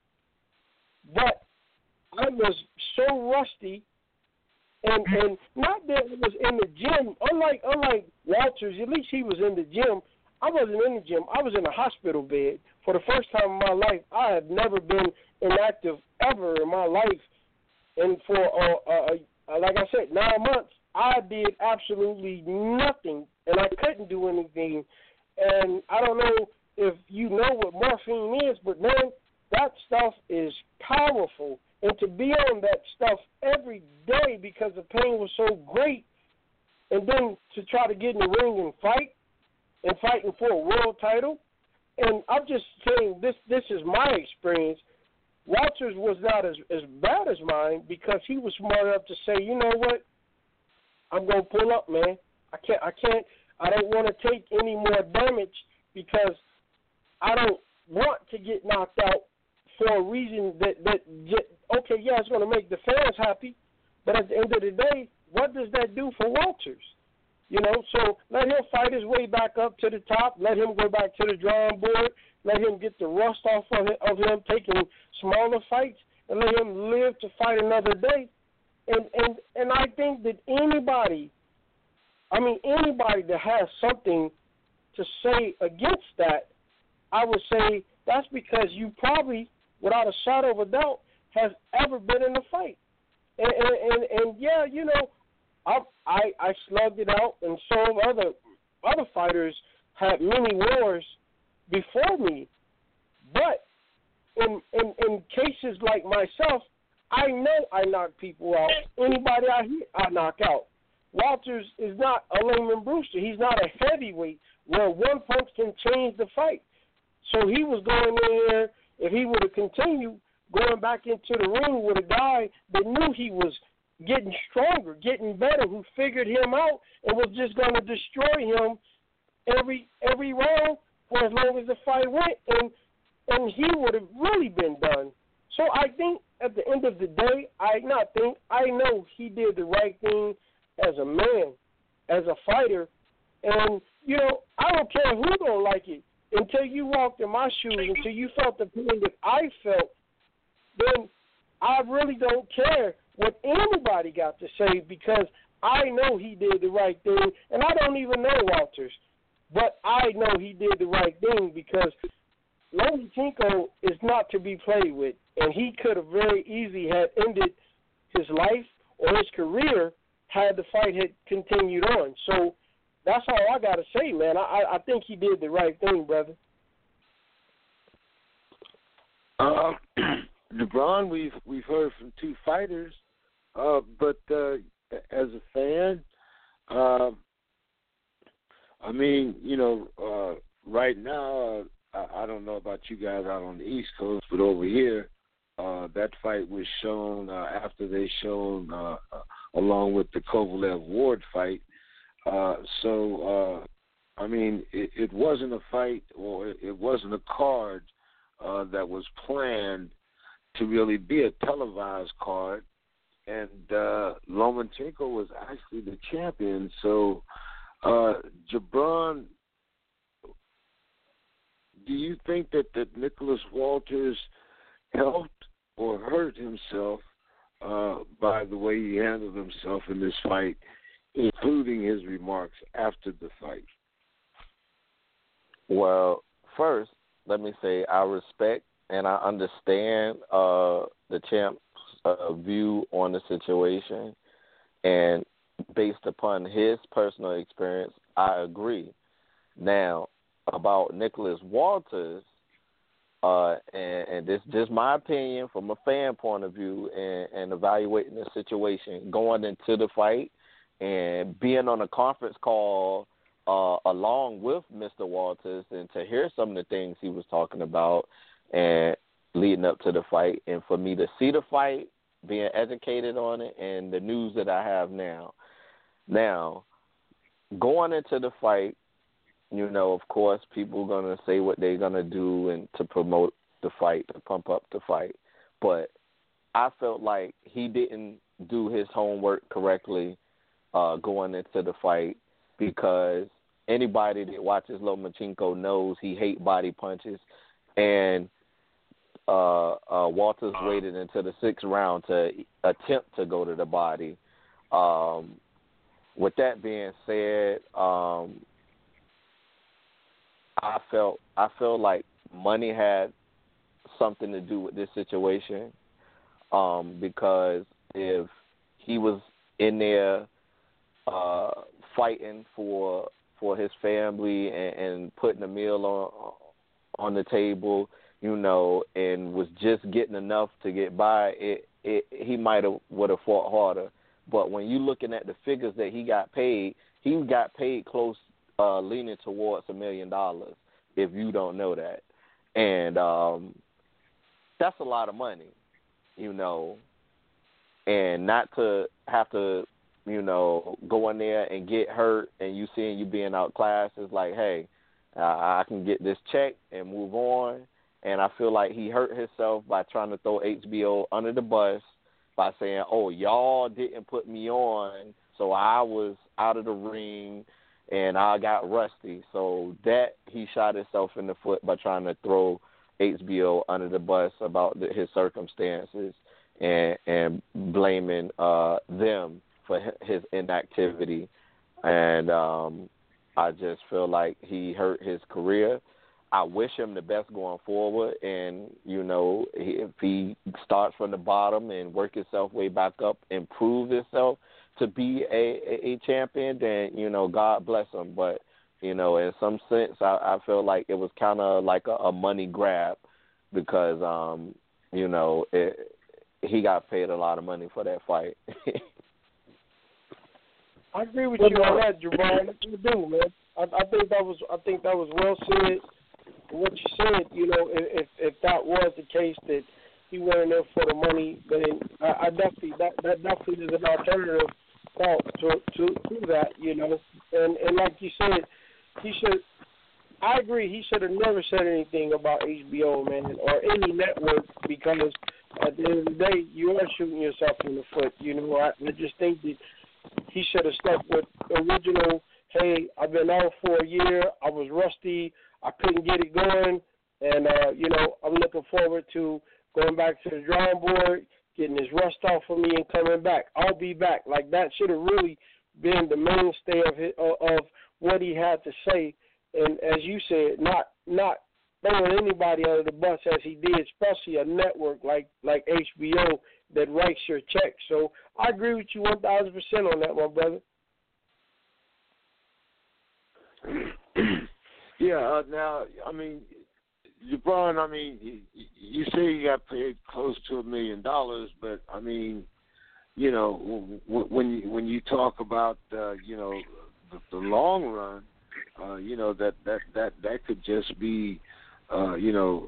But I was so rusty, and and not that it was in the gym. Unlike unlike Walters, at least he was in the gym. I wasn't in the gym. I was in a hospital bed for the first time in my life. I have never been inactive ever in my life, and for uh, uh, uh, like I said, nine months, I did absolutely nothing, and I couldn't do anything. And I don't know if you know what morphine is, but man, that stuff is powerful. And to be on that stuff every day because the pain was so great, and then to try to get in the ring and fight, and fighting for a world title, and I'm just saying this this is my experience. Walters was not as, as bad as mine because he was smart enough to say, you know what, I'm going to pull up, man. I can't, I can't, I don't want to take any more damage because I don't want to get knocked out for a reason that, that okay, yeah, it's going to make the fans happy, but at the end of the day, what does that do for Walters? You know, so let him fight his way back up to the top. Let him go back to the drawing board. Let him get the rust off of him, of him taking smaller fights, and let him live to fight another day. And and and I think that anybody, I mean anybody that has something to say against that, I would say that's because you probably, without a shadow of a doubt, has ever been in a fight. And and, and, and yeah, you know, I, I I slugged it out, and some other other fighters had many wars before me. But in in in cases like myself, I know I knock people out. Anybody I hit, I knock out. Walters is not a Layman Brewster. He's not a heavyweight where one punch can change the fight. So he was going in there, if he would have continued, going back into the ring with a guy that knew he was getting stronger, getting better, who figured him out and was just going to destroy him every every round for as long as the fight went, and and he would have really been done. So I think at the end of the day, I not think, I know he did the right thing as a man, as a fighter, and, you know, I don't care who don't like it. Until you walked in my shoes, until you felt the pain that I felt, then I really don't care what anybody got to say because I know he did the right thing, and I don't even know Walters, but I know he did the right thing because Lomachenko is not to be played with, and he could have very easily had ended his life or his career had the fight had continued on. So that's all I got to say, man. I, I think he did the right thing, brother. Uh, LeBron, we've we've heard from two fighters, uh, but uh, as a fan, uh, I mean, you know, uh, right now, uh, I, I don't know about you guys out on the East Coast, but over here, uh, that fight was shown uh, after they shown uh, uh, along with the Kovalev Ward fight. Uh, so, uh, I mean, it, it wasn't a fight or it, it wasn't a card uh, that was planned to really be a televised card, and uh, Lomachenko was actually the champion. So, uh, Gibran, do you think that, that Nicholas Walters helped or hurt himself uh, by the way he handled himself in this fight, including his remarks after the fight? Well, first, let me say I respect and I understand uh, the champ's uh, view on the situation, and based upon his personal experience, I agree. Now, about Nicholas Walters, uh, and, and this is just my opinion from a fan point of view, and, and evaluating the situation, going into the fight and being on a conference call uh, along with Mister Walters, and to hear some of the things he was talking about and leading up to the fight, and for me to see the fight, being educated on it, and the news that I have now. Now, going into the fight, you know, of course, people are going to say what they're going to do and to promote the fight, to pump up the fight. But I felt like he didn't do his homework correctly uh, going into the fight, because anybody that watches Lomachenko knows he hates body punches, and uh, uh, Walters waited until the sixth round to attempt to go to the body. Um, with that being said, um, I felt I felt like money had something to do with this situation, um, because if he was in there uh, fighting for for his family and, and putting a meal on on the table, you know, and was just getting enough to get by, it, it he might have would have fought harder. But when you're looking at the figures that he got paid, he got paid close, uh, leaning towards a million dollars, if you don't know that. And um, that's a lot of money, you know, and not to have to, you know, go in there and get hurt and you seeing you being outclassed is like, hey, uh, I can get this check and move on. And I feel like he hurt himself by trying to throw H B O under the bus by saying, oh, y'all didn't put me on, so I was out of the ring and I got rusty. So that he shot himself in the foot by trying to throw H B O under the bus about the, his circumstances and, and blaming uh, them for his inactivity. And um, I just feel like he hurt his career. I wish him the best going forward, and, you know, if he starts from the bottom and work himself way back up and prove himself to be a, a, a champion, then, you know, God bless him. But, you know, in some sense, I, I feel like it was kind of like a, a money grab because, um, you know, it, he got paid a lot of money for that fight. I agree with you on that, Javon. You do, man. I, I think that was I think that was well said. What you said, you know, if if that was the case that he went in there for the money, then I, I definitely that, that definitely is an alternative thought to, to to that, you know. And and like you said, he should. I agree. He should have never said anything about H B O, man, or any network, because at the end of the day, you are shooting yourself in the foot. You know, I, I just think that he should have stuck with the original. Hey, I've been out for a year. I was rusty. I couldn't get it going, and, uh, you know, I'm looking forward to going back to the drawing board, getting this rust off of me and coming back. I'll be back. Like, that should have really been the mainstay of his, uh, of what he had to say. And as you said, not not throwing anybody under the bus as he did, especially a network like, like H B O that writes your check. So I agree with you one thousand percent on that, my brother. Yeah, uh, now, I mean, LeBron, I mean, you, you say you got paid close to a million dollars, but, I mean, you know, when you, when you talk about, uh, you know, the, the long run, uh, you know, that, that, that, that could just be, uh, you know,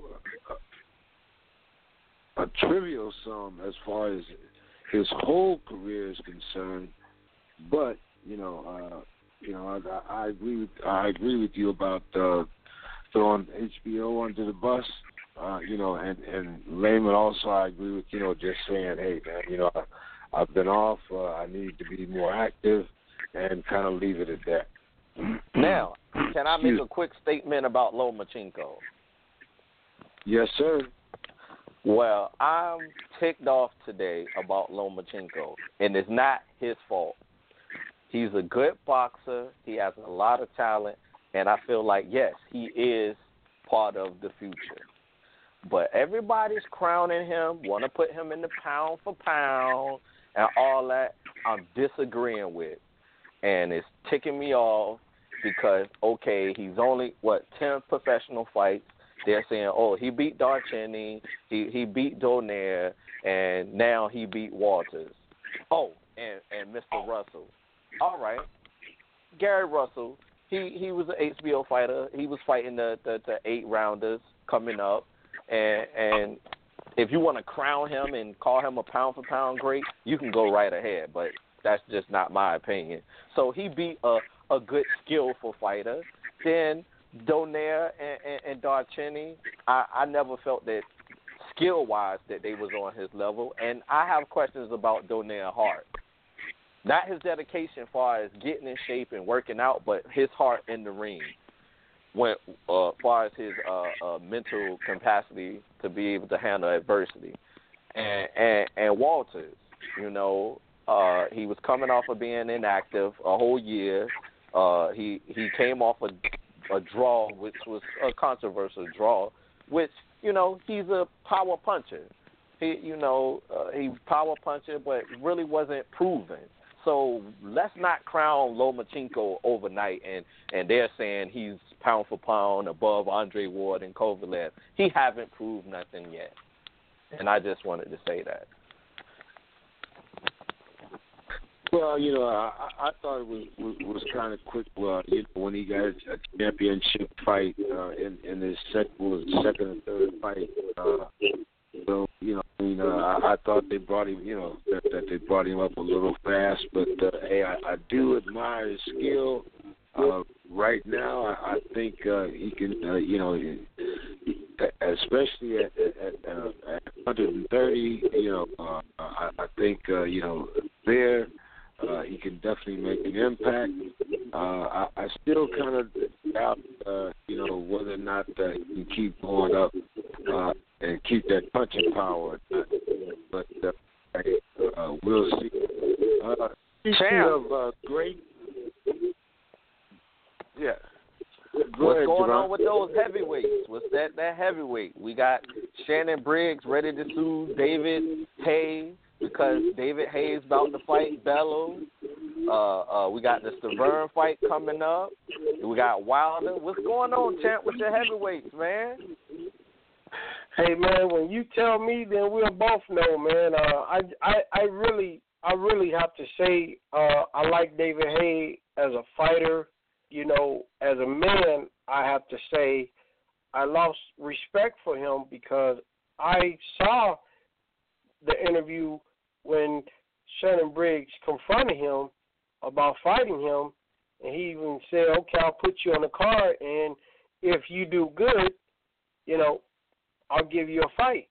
a, a trivial sum as far as his whole career is concerned. But, you know, uh, You know, I, I agree with I agree with you about uh, throwing H B O under the bus. Uh, you know, and and Layman also, I agree with, you know, just saying, hey man, you know, I, I've been off. Uh, I need to be more active, and kind of leave it at that. Now, can I make a quick statement about Lomachenko? Yes, sir. Well, I'm ticked off today about Lomachenko, and it's not his fault. He's a good boxer. He has a lot of talent, and I feel like, yes, he is part of the future. But everybody's crowning him, want to put him in the pound for pound and all that. I'm disagreeing with, and it's ticking me off because, okay, he's only, what, ten professional fights. They're saying, oh, he beat Darchinny, he, he beat Donaire, and now he beat Walters. Oh, and, and Mister Russell. All right. Gary Russell, he, he was an H B O fighter. He was fighting the, the, the eight-rounders coming up. And, and if you want to crown him and call him a pound-for-pound great, you can go right ahead. But that's just not my opinion. So he beat a, a good, skillful fighter. Then Donaire and, and, and Darchinny, I, I never felt that skill-wise that they was on his level. And I have questions about Donaire Hart. Not his dedication as far as getting in shape and working out, but his heart in the ring. When, uh, as far as his uh, uh, mental capacity to be able to handle adversity. And, and, and Walters, you know, uh, he was coming off of being inactive a whole year. Uh, he he came off a, a draw, which was a controversial draw, which, you know, he's a power puncher. He, you know, uh, he's power puncher, but really wasn't proven. So let's not crown Lomachenko overnight, and, and they're saying he's pound for pound above Andre Ward and Kovalev. He haven't proved nothing yet, and I just wanted to say that. Well, you know, I, I thought it was was, was kind of quick. Well, you know, when he got a championship fight uh, in in his second, was it second and third fight. Uh, so you know, I mean, uh, I, I thought they brought him, you know, that, that they brought him up a little fast. But uh, hey, I, I do admire his skill. Uh, right now, I, I think uh, he can, uh, you know, especially at at, uh, at one thirty, you know, uh, I, I think uh, you know there. Uh, he can definitely make an impact. Uh, I, I still kind of doubt, uh, you know, whether or not uh, he can keep going up uh, and keep that punching power. But uh, uh, we'll see. Uh, speaking of uh, great, yeah. Go What's ahead, going Javon. on with those heavyweights? What's that, that heavyweight? We got Shannon Briggs ready to sue David Hayes because David Hayes about to fight Bellow. Uh, uh, we got the Severn fight coming up. We got Wilder. What's going on, champ, with your heavyweights, man? Hey man, when you tell me, then we'll both know, man. Uh, I, I, I really, I really have to say, uh, I like David Hayes as a fighter. You know, as a man, I have to say, I lost respect for him because I saw the interview when Shannon Briggs confronted him about fighting him, and he even said, okay, I'll put you on the card, and if you do good, you know, I'll give you a fight,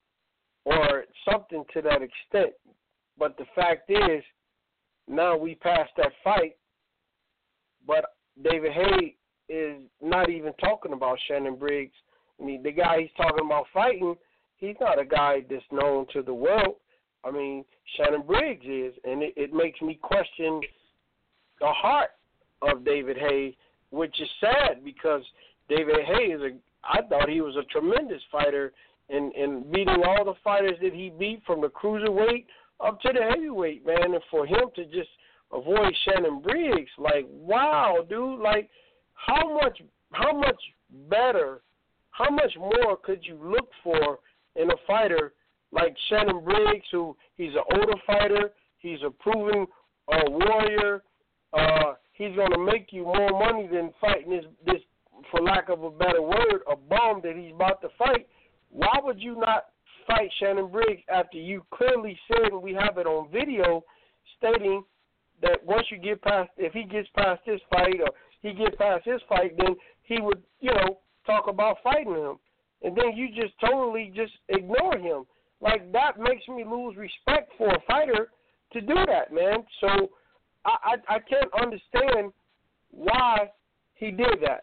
or something to that extent. But the fact is, now we passed that fight, but David Hayes is not even talking about Shannon Briggs. I mean, the guy he's talking about fighting, he's not a guy that's known to the world. I mean, Shannon Briggs is, and it, it makes me question the heart of David Hayes, which is sad because David Hayes, is a, I thought he was a tremendous fighter in, in beating all the fighters that he beat from the cruiserweight up to the heavyweight, man. And for him to just avoid Shannon Briggs, like, wow, dude, like, how much, how much better, how much more could you look for in a fighter like Shannon Briggs, who he's an older fighter, he's a proven uh, warrior, uh, he's going to make you more money than fighting this, this, for lack of a better word, a bum that he's about to fight. Why would you not fight Shannon Briggs after you clearly said, and we have it on video, stating that once you get past, if he gets past this fight or he gets past this fight, then he would, you know, talk about fighting him. And then you just totally just ignore him. Like, that makes me lose respect for a fighter to do that, man. So I, I, I can't understand why he did that.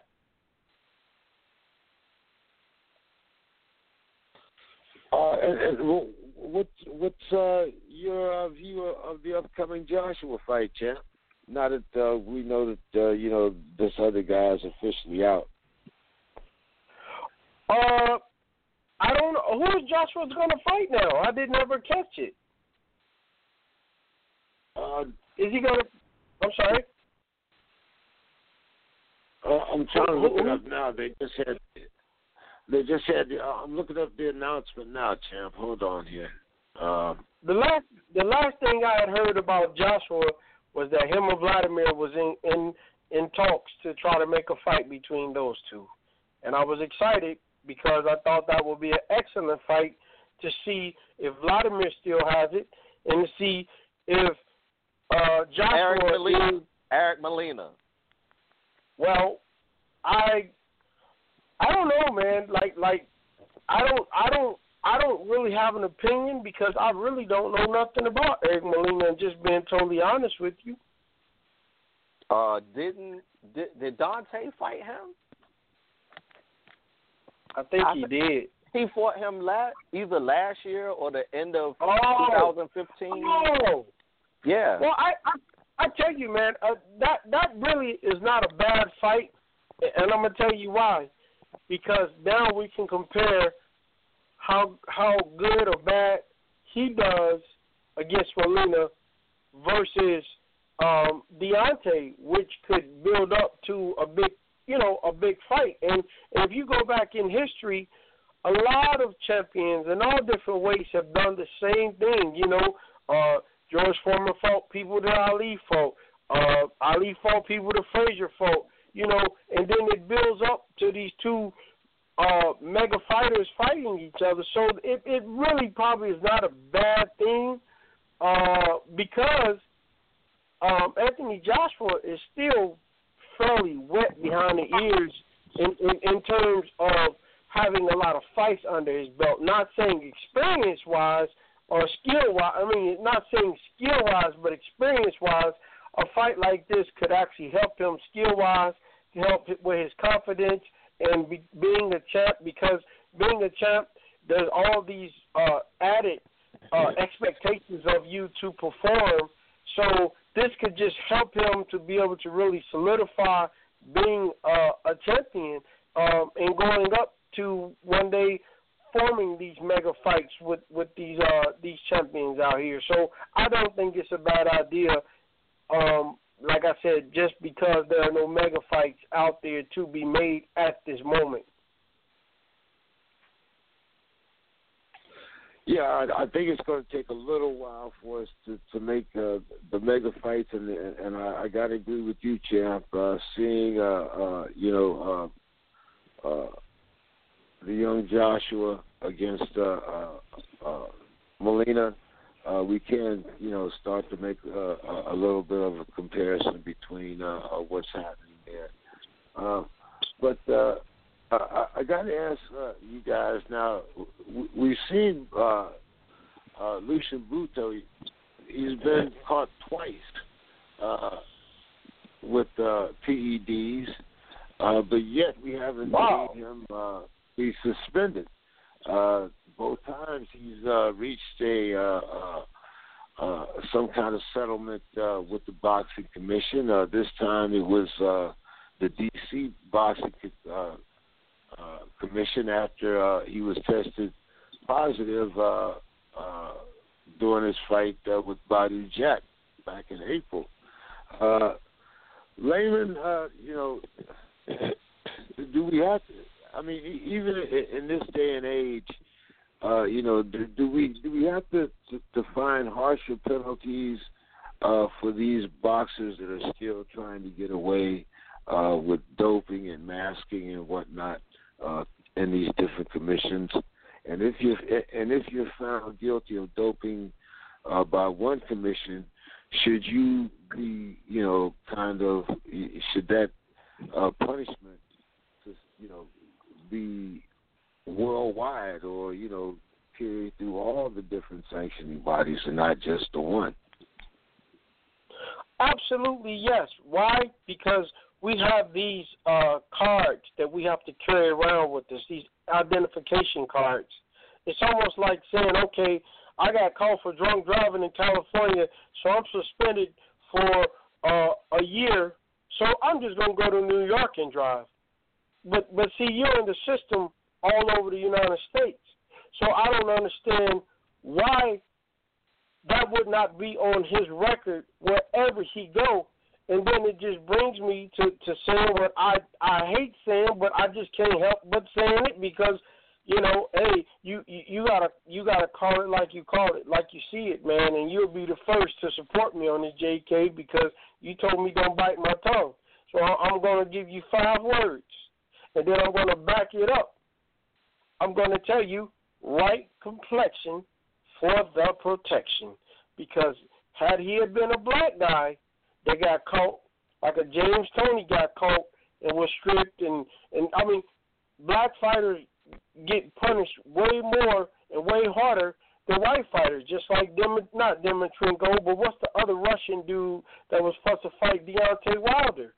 Uh, and, and what's what's uh, your uh, view of the upcoming Joshua fight, champ? Now that uh, we know that uh, you know this other guy is officially out. Uh, I don't know who Joshua's going to fight now. I did never catch it. Uh, is he going to? I'm sorry. Uh, I'm trying to look it up now. They just had. They just had. Uh, I'm looking up the announcement now, champ. Hold on here. Um, the last, the last thing I had heard about Joshua was that him and Vladimir was in, in in talks to try to make a fight between those two, and I was excited because I thought that would be an excellent fight to see if Vladimir still has it and to see if uh, Joshua Eric Molina. is, Eric Molina. Well, I I don't know, man. Like like I don't I don't I don't really have an opinion because I really don't know nothing about Eric Molina. And just being totally honest with you. Uh, didn't did, did Dante fight him? I think I he th- did. He fought him last either last year or the end of oh. twenty fifteen. Oh. Yeah. Well, I, I I tell you, man, uh, that that really is not a bad fight, and I'm gonna tell you why. Because now we can compare how how good or bad he does against Molina versus um, Deontay, which could build up to a big, you know, a big fight. And, and if you go back in history, a lot of champions in all different ways have done the same thing. You know, uh, George Foreman fought people that Ali fought. Uh, Ali fought people that Frazier fought. You know, and then it builds up to these two uh, mega fighters fighting each other. So it, it really probably is not a bad thing uh, because um, Anthony Joshua is still fairly wet behind the ears in, in, in terms of having a lot of fights under his belt. Not saying experience-wise or skill-wise. I mean, not saying skill-wise, but experience-wise, a fight like this could actually help him skill-wise, help with his confidence and be, being a champ, because being a champ, there's all these uh, added uh, expectations of you to perform. So this could just help him to be able to really solidify being uh, a champion um, and going up to one day forming these mega fights with, with these uh, these champions out here. So I don't think it's a bad idea. Um, like I said, just because there are no mega fights out there to be made at this moment. Yeah, I, I think it's going to take a little while for us to, to make uh, the mega fights, and and I, I got to agree with you, champ. Uh, seeing, uh, uh, you know, uh, uh, the young Joshua against uh, uh, uh, Molina, uh, we can, you know, start to make uh, a little bit of a comparison between uh, uh, what's happening there. Uh, but uh, I, I got to ask uh, you guys now. We've seen uh, uh, Lucian Bluto. He's been caught twice uh, with uh, P E Ds, uh, but yet we haven't wow. seen him uh, be suspended. Uh, both times he's uh, reached a uh, uh, uh, some kind of settlement uh, with the boxing commission. Uh, this time it was uh, the D C boxing uh, uh, commission after uh, he was tested positive uh, uh, during his fight uh, with Badou Jack back in April. Uh, Layman, uh, you know, do we have to? I mean, even in this day and age, uh, you know, do, do we do we have to, to, to find harsher penalties uh, for these boxers that are still trying to get away uh, with doping and masking and whatnot uh, in these different commissions? And if you and if you're found guilty of doping uh, by one commission, should you be, you know, kind of should that uh, punishment, just, you know, be worldwide, or, you know, carry through all the different sanctioning bodies and not just the one? Absolutely, yes. Why? Because we have these uh, cards that we have to carry around with us, these identification cards. It's almost like saying, okay, I got caught for drunk driving in California, so I'm suspended for uh, a year. So I'm just gonna go to New York and drive. But but see, you're in the system all over the United States, so I don't understand why that would not be on his record wherever he go. And then it just brings me to, to saying what I I hate saying, but I just can't help but saying it because, you know, hey, you, you, you gotta you gotta call it like you call it, like you see it, man, and you'll be the first to support me on this, J K, because you told me don't bite my tongue. So I'm gonna give you five words, and then I'm gonna back it up. I'm gonna tell you right complexion for the protection, because had he had been a black guy, they got caught, like a James Toney got caught and was stripped. And, and I mean, black fighters get punished way more and way harder than white fighters, just like, Dem- not Demetrenko, but what's the other Russian dude that was supposed to fight Deontay Wilder?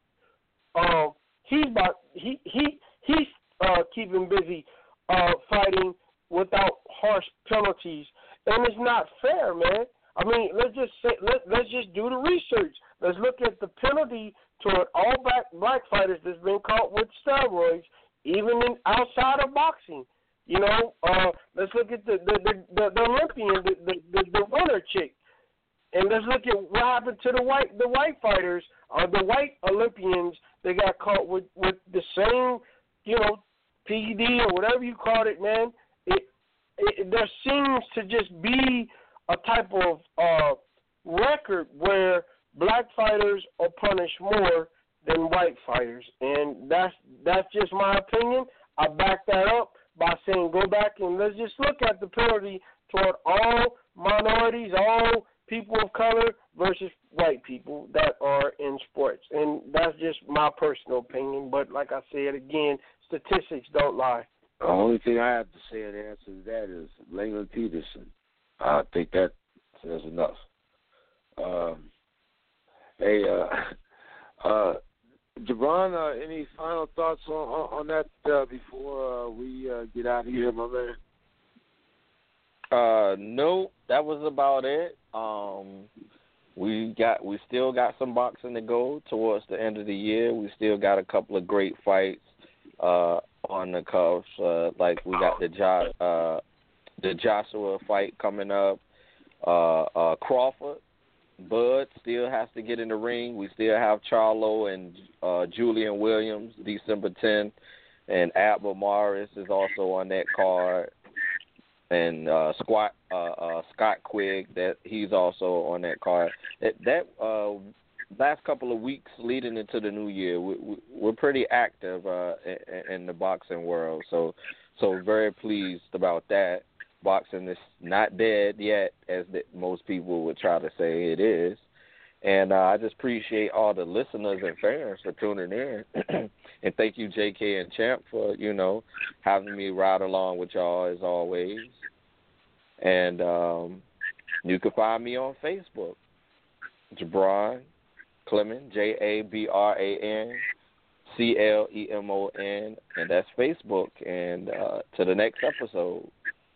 Um, he's about, he, he, he's uh, keeping busy uh, fighting without harsh penalties. And it's not fair, man. I mean, let's just say, let, let's just do the research. Let's look at the penalty toward all black, black fighters that's been caught with steroids, even in, outside of boxing. You know, uh, let's look at the the, the, the, the Olympian, the, the, the, the winner chick, and let's look at what happened to the white the white fighters, or uh, the white Olympians. They got caught with, with the same, you know, P E D or whatever you called it, man. It, it there seems to just be a type of uh, record where black fighters are punished more than white fighters, and that's that's just my opinion. I back that up by saying go back and let's just look at the penalty toward all minorities, all people of color versus white people that are in sports, and that's just my personal opinion. But like I said again, statistics don't lie. The only thing I have to say in answer to that is Layman Peterson. I think that says enough. Um, hey, uh, uh, Jabron, uh, any final thoughts on, on, on that uh, before uh, we uh, get out of here, my man? Uh, no, that was about it. Um, we got, we still got some boxing to go towards the end of the year. We still got a couple of great fights uh, on the cuffs. Uh, like we got the jo- uh, the Joshua fight coming up. Uh, uh, Crawford, Bud still has to get in the ring. We still have Charlo and uh, Julian Williams December tenth, and Abel Morris is also on that card, and uh, Scott uh, uh, Scott Quigg, that he's also on that card. That, that uh, last couple of weeks leading into the new year, we, we, we're pretty active uh, in, in the boxing world, so so very pleased about that. Boxing is not dead yet, as the, most people would try to say it is. And uh, I just appreciate all the listeners and fans for tuning in. And thank you, J K and Champ, for, you know, having me ride along with y'all as always. And um, you can find me on Facebook, Jabron Clemon, J A B R A N C L E M O N, and that's Facebook. And uh, to the next episode.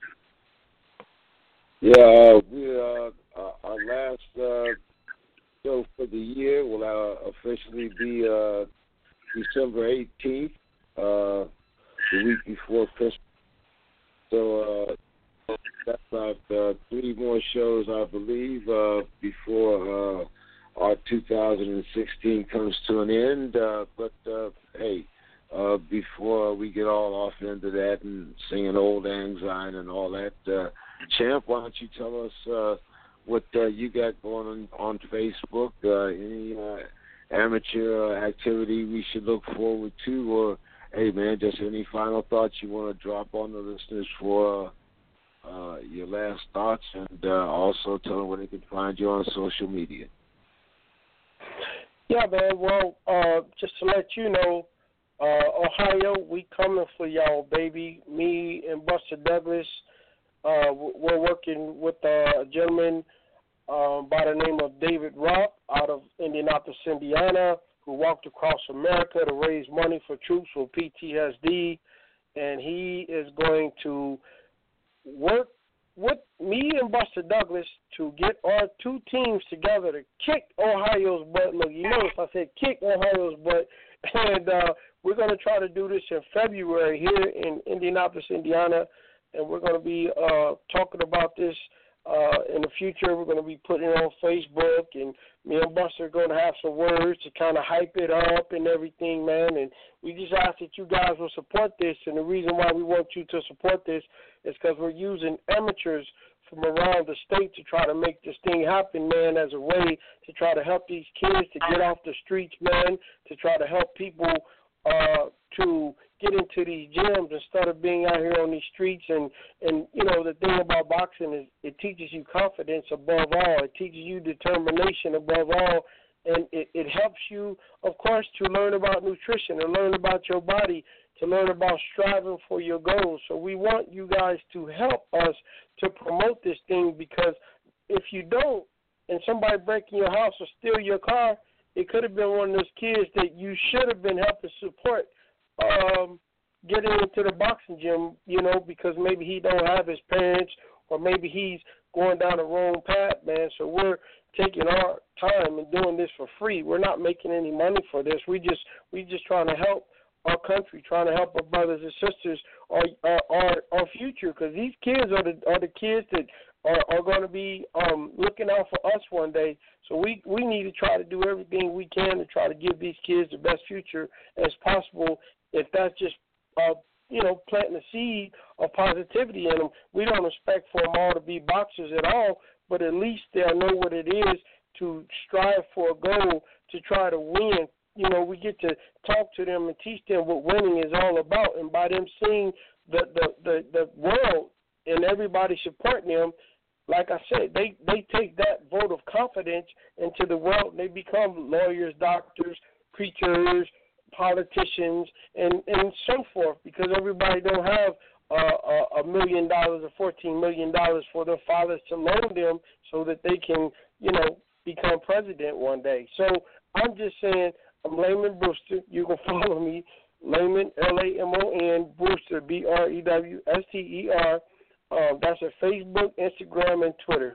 Yeah, uh, we uh, uh, our last uh, show for the year will uh, officially be uh, December eighteenth, uh, the week before Christmas. So uh, that's about uh, three more shows, I believe, uh, before uh, our two thousand sixteen comes to an end. Uh, but uh, hey, uh, before we get all off into that and singing Old Lang Syne and all that. Uh, Champ, why don't you tell us uh, what uh, you got going on on Facebook? Uh, any uh, amateur uh, activity we should look forward to, or hey man, just any final thoughts you want to drop on the listeners for uh, uh, your last thoughts, and uh, also tell them where they can find you on social media. Yeah, man. Well, uh, just to let you know, uh, Ohio, we coming for y'all, baby. Me and Buster Douglas. Uh, we're working with a gentleman um, by the name of David Rock out of Indianapolis, Indiana, who walked across America to raise money for troops with P T S D, and he is going to work with me and Buster Douglas to get our two teams together to kick Ohio's butt. Look, you notice I said kick Ohio's butt, and uh, we're going to try to do this in February here in Indianapolis, Indiana, and we're going to be uh, talking about this uh, in the future. We're going to be putting it on Facebook, and me and Buster are going to have some words to kind of hype it up and everything, man, and we just ask that you guys will support this, and the reason why we want you to support this is because we're using amateurs from around the state to try to make this thing happen, man, as a way to try to help these kids to get off the streets, man, to try to help people uh, to get into these gyms instead of being out here on these streets. And, and, you know, the thing about boxing is it teaches you confidence above all. It teaches you determination above all. And it, it helps you, of course, to learn about nutrition and learn about your body, to learn about striving for your goals. So we want you guys to help us to promote this thing, because if you don't and somebody break in your house or steal your car, it could have been one of those kids that you should have been helping support um, getting into the boxing gym, you know, because maybe he don't have his parents or maybe he's going down the wrong path, man. So we're taking our time and doing this for free. We're not making any money for this. We just we just trying to help our country, trying to help our brothers and sisters, our our our, our future, because these kids are the are the kids that are, are going to be um, looking out for us one day. So we we need to try to do everything we can to try to give these kids the best future as possible. If that's just uh, you know, planting a seed of positivity in them. We don't expect for them all to be boxers at all, but at least they'll know what it is to strive for a goal, to try to win. You know, we get to talk to them and teach them what winning is all about. And by them seeing the, the, the, the world and everybody supporting them, like I said, they, they take that vote of confidence into the world, and they become lawyers, doctors, preachers, politicians, and, and so forth, because everybody don't have uh, a million dollars or fourteen million dollars for their fathers to loan them so that they can, you know, become president one day. So I'm just saying, I'm Layman Brewster. You can follow me, Layman, L A M O N, Brewster, B R E W S T E R. Uh, that's at Facebook, Instagram, and Twitter.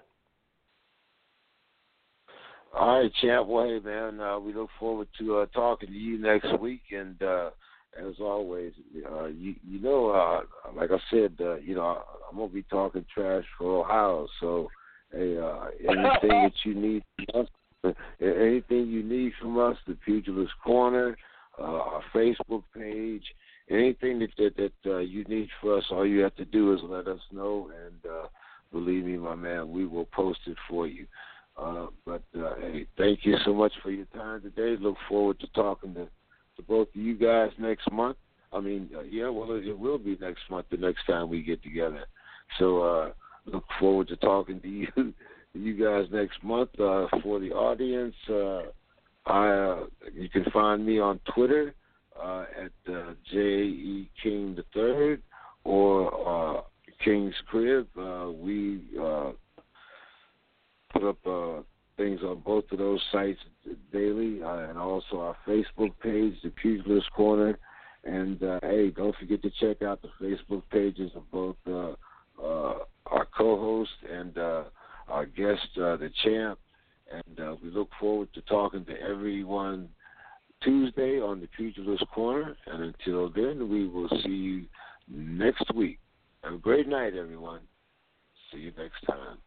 All right, champ. Well, hey, man, uh, we look forward to uh, talking to you next week. And uh, as always, uh, you, you know, uh, like I said, uh, you know, I'm going to be talking trash for Ohio. So, hey, uh, anything that you need from us, anything you need from us, the Pugilist Corner, uh, our Facebook page, anything that that, that uh, you need for us, all you have to do is let us know. And uh, believe me, my man, we will post it for you. Uh, but, uh, hey, thank you so much for your time today. Look forward to talking to, to both of you guys next month. I mean, uh, yeah, well, it, it will be next month, the next time we get together. So uh, look forward to talking to you you guys next month. Uh, for the audience, uh, I uh, you can find me on Twitter uh, at uh, J E King the Third or uh, King's Crib. Uh, we uh, put up uh, things on both of those sites daily, uh, and also our Facebook page, the Pugilist Corner. And, uh, hey, don't forget to check out the Facebook pages of both uh, uh, our co-host and uh, our guest, uh, the champ. And uh, we look forward to talking to everyone Tuesday on the Pugilist Corner. And until then, we will see you next week. Have a great night, everyone. See you next time.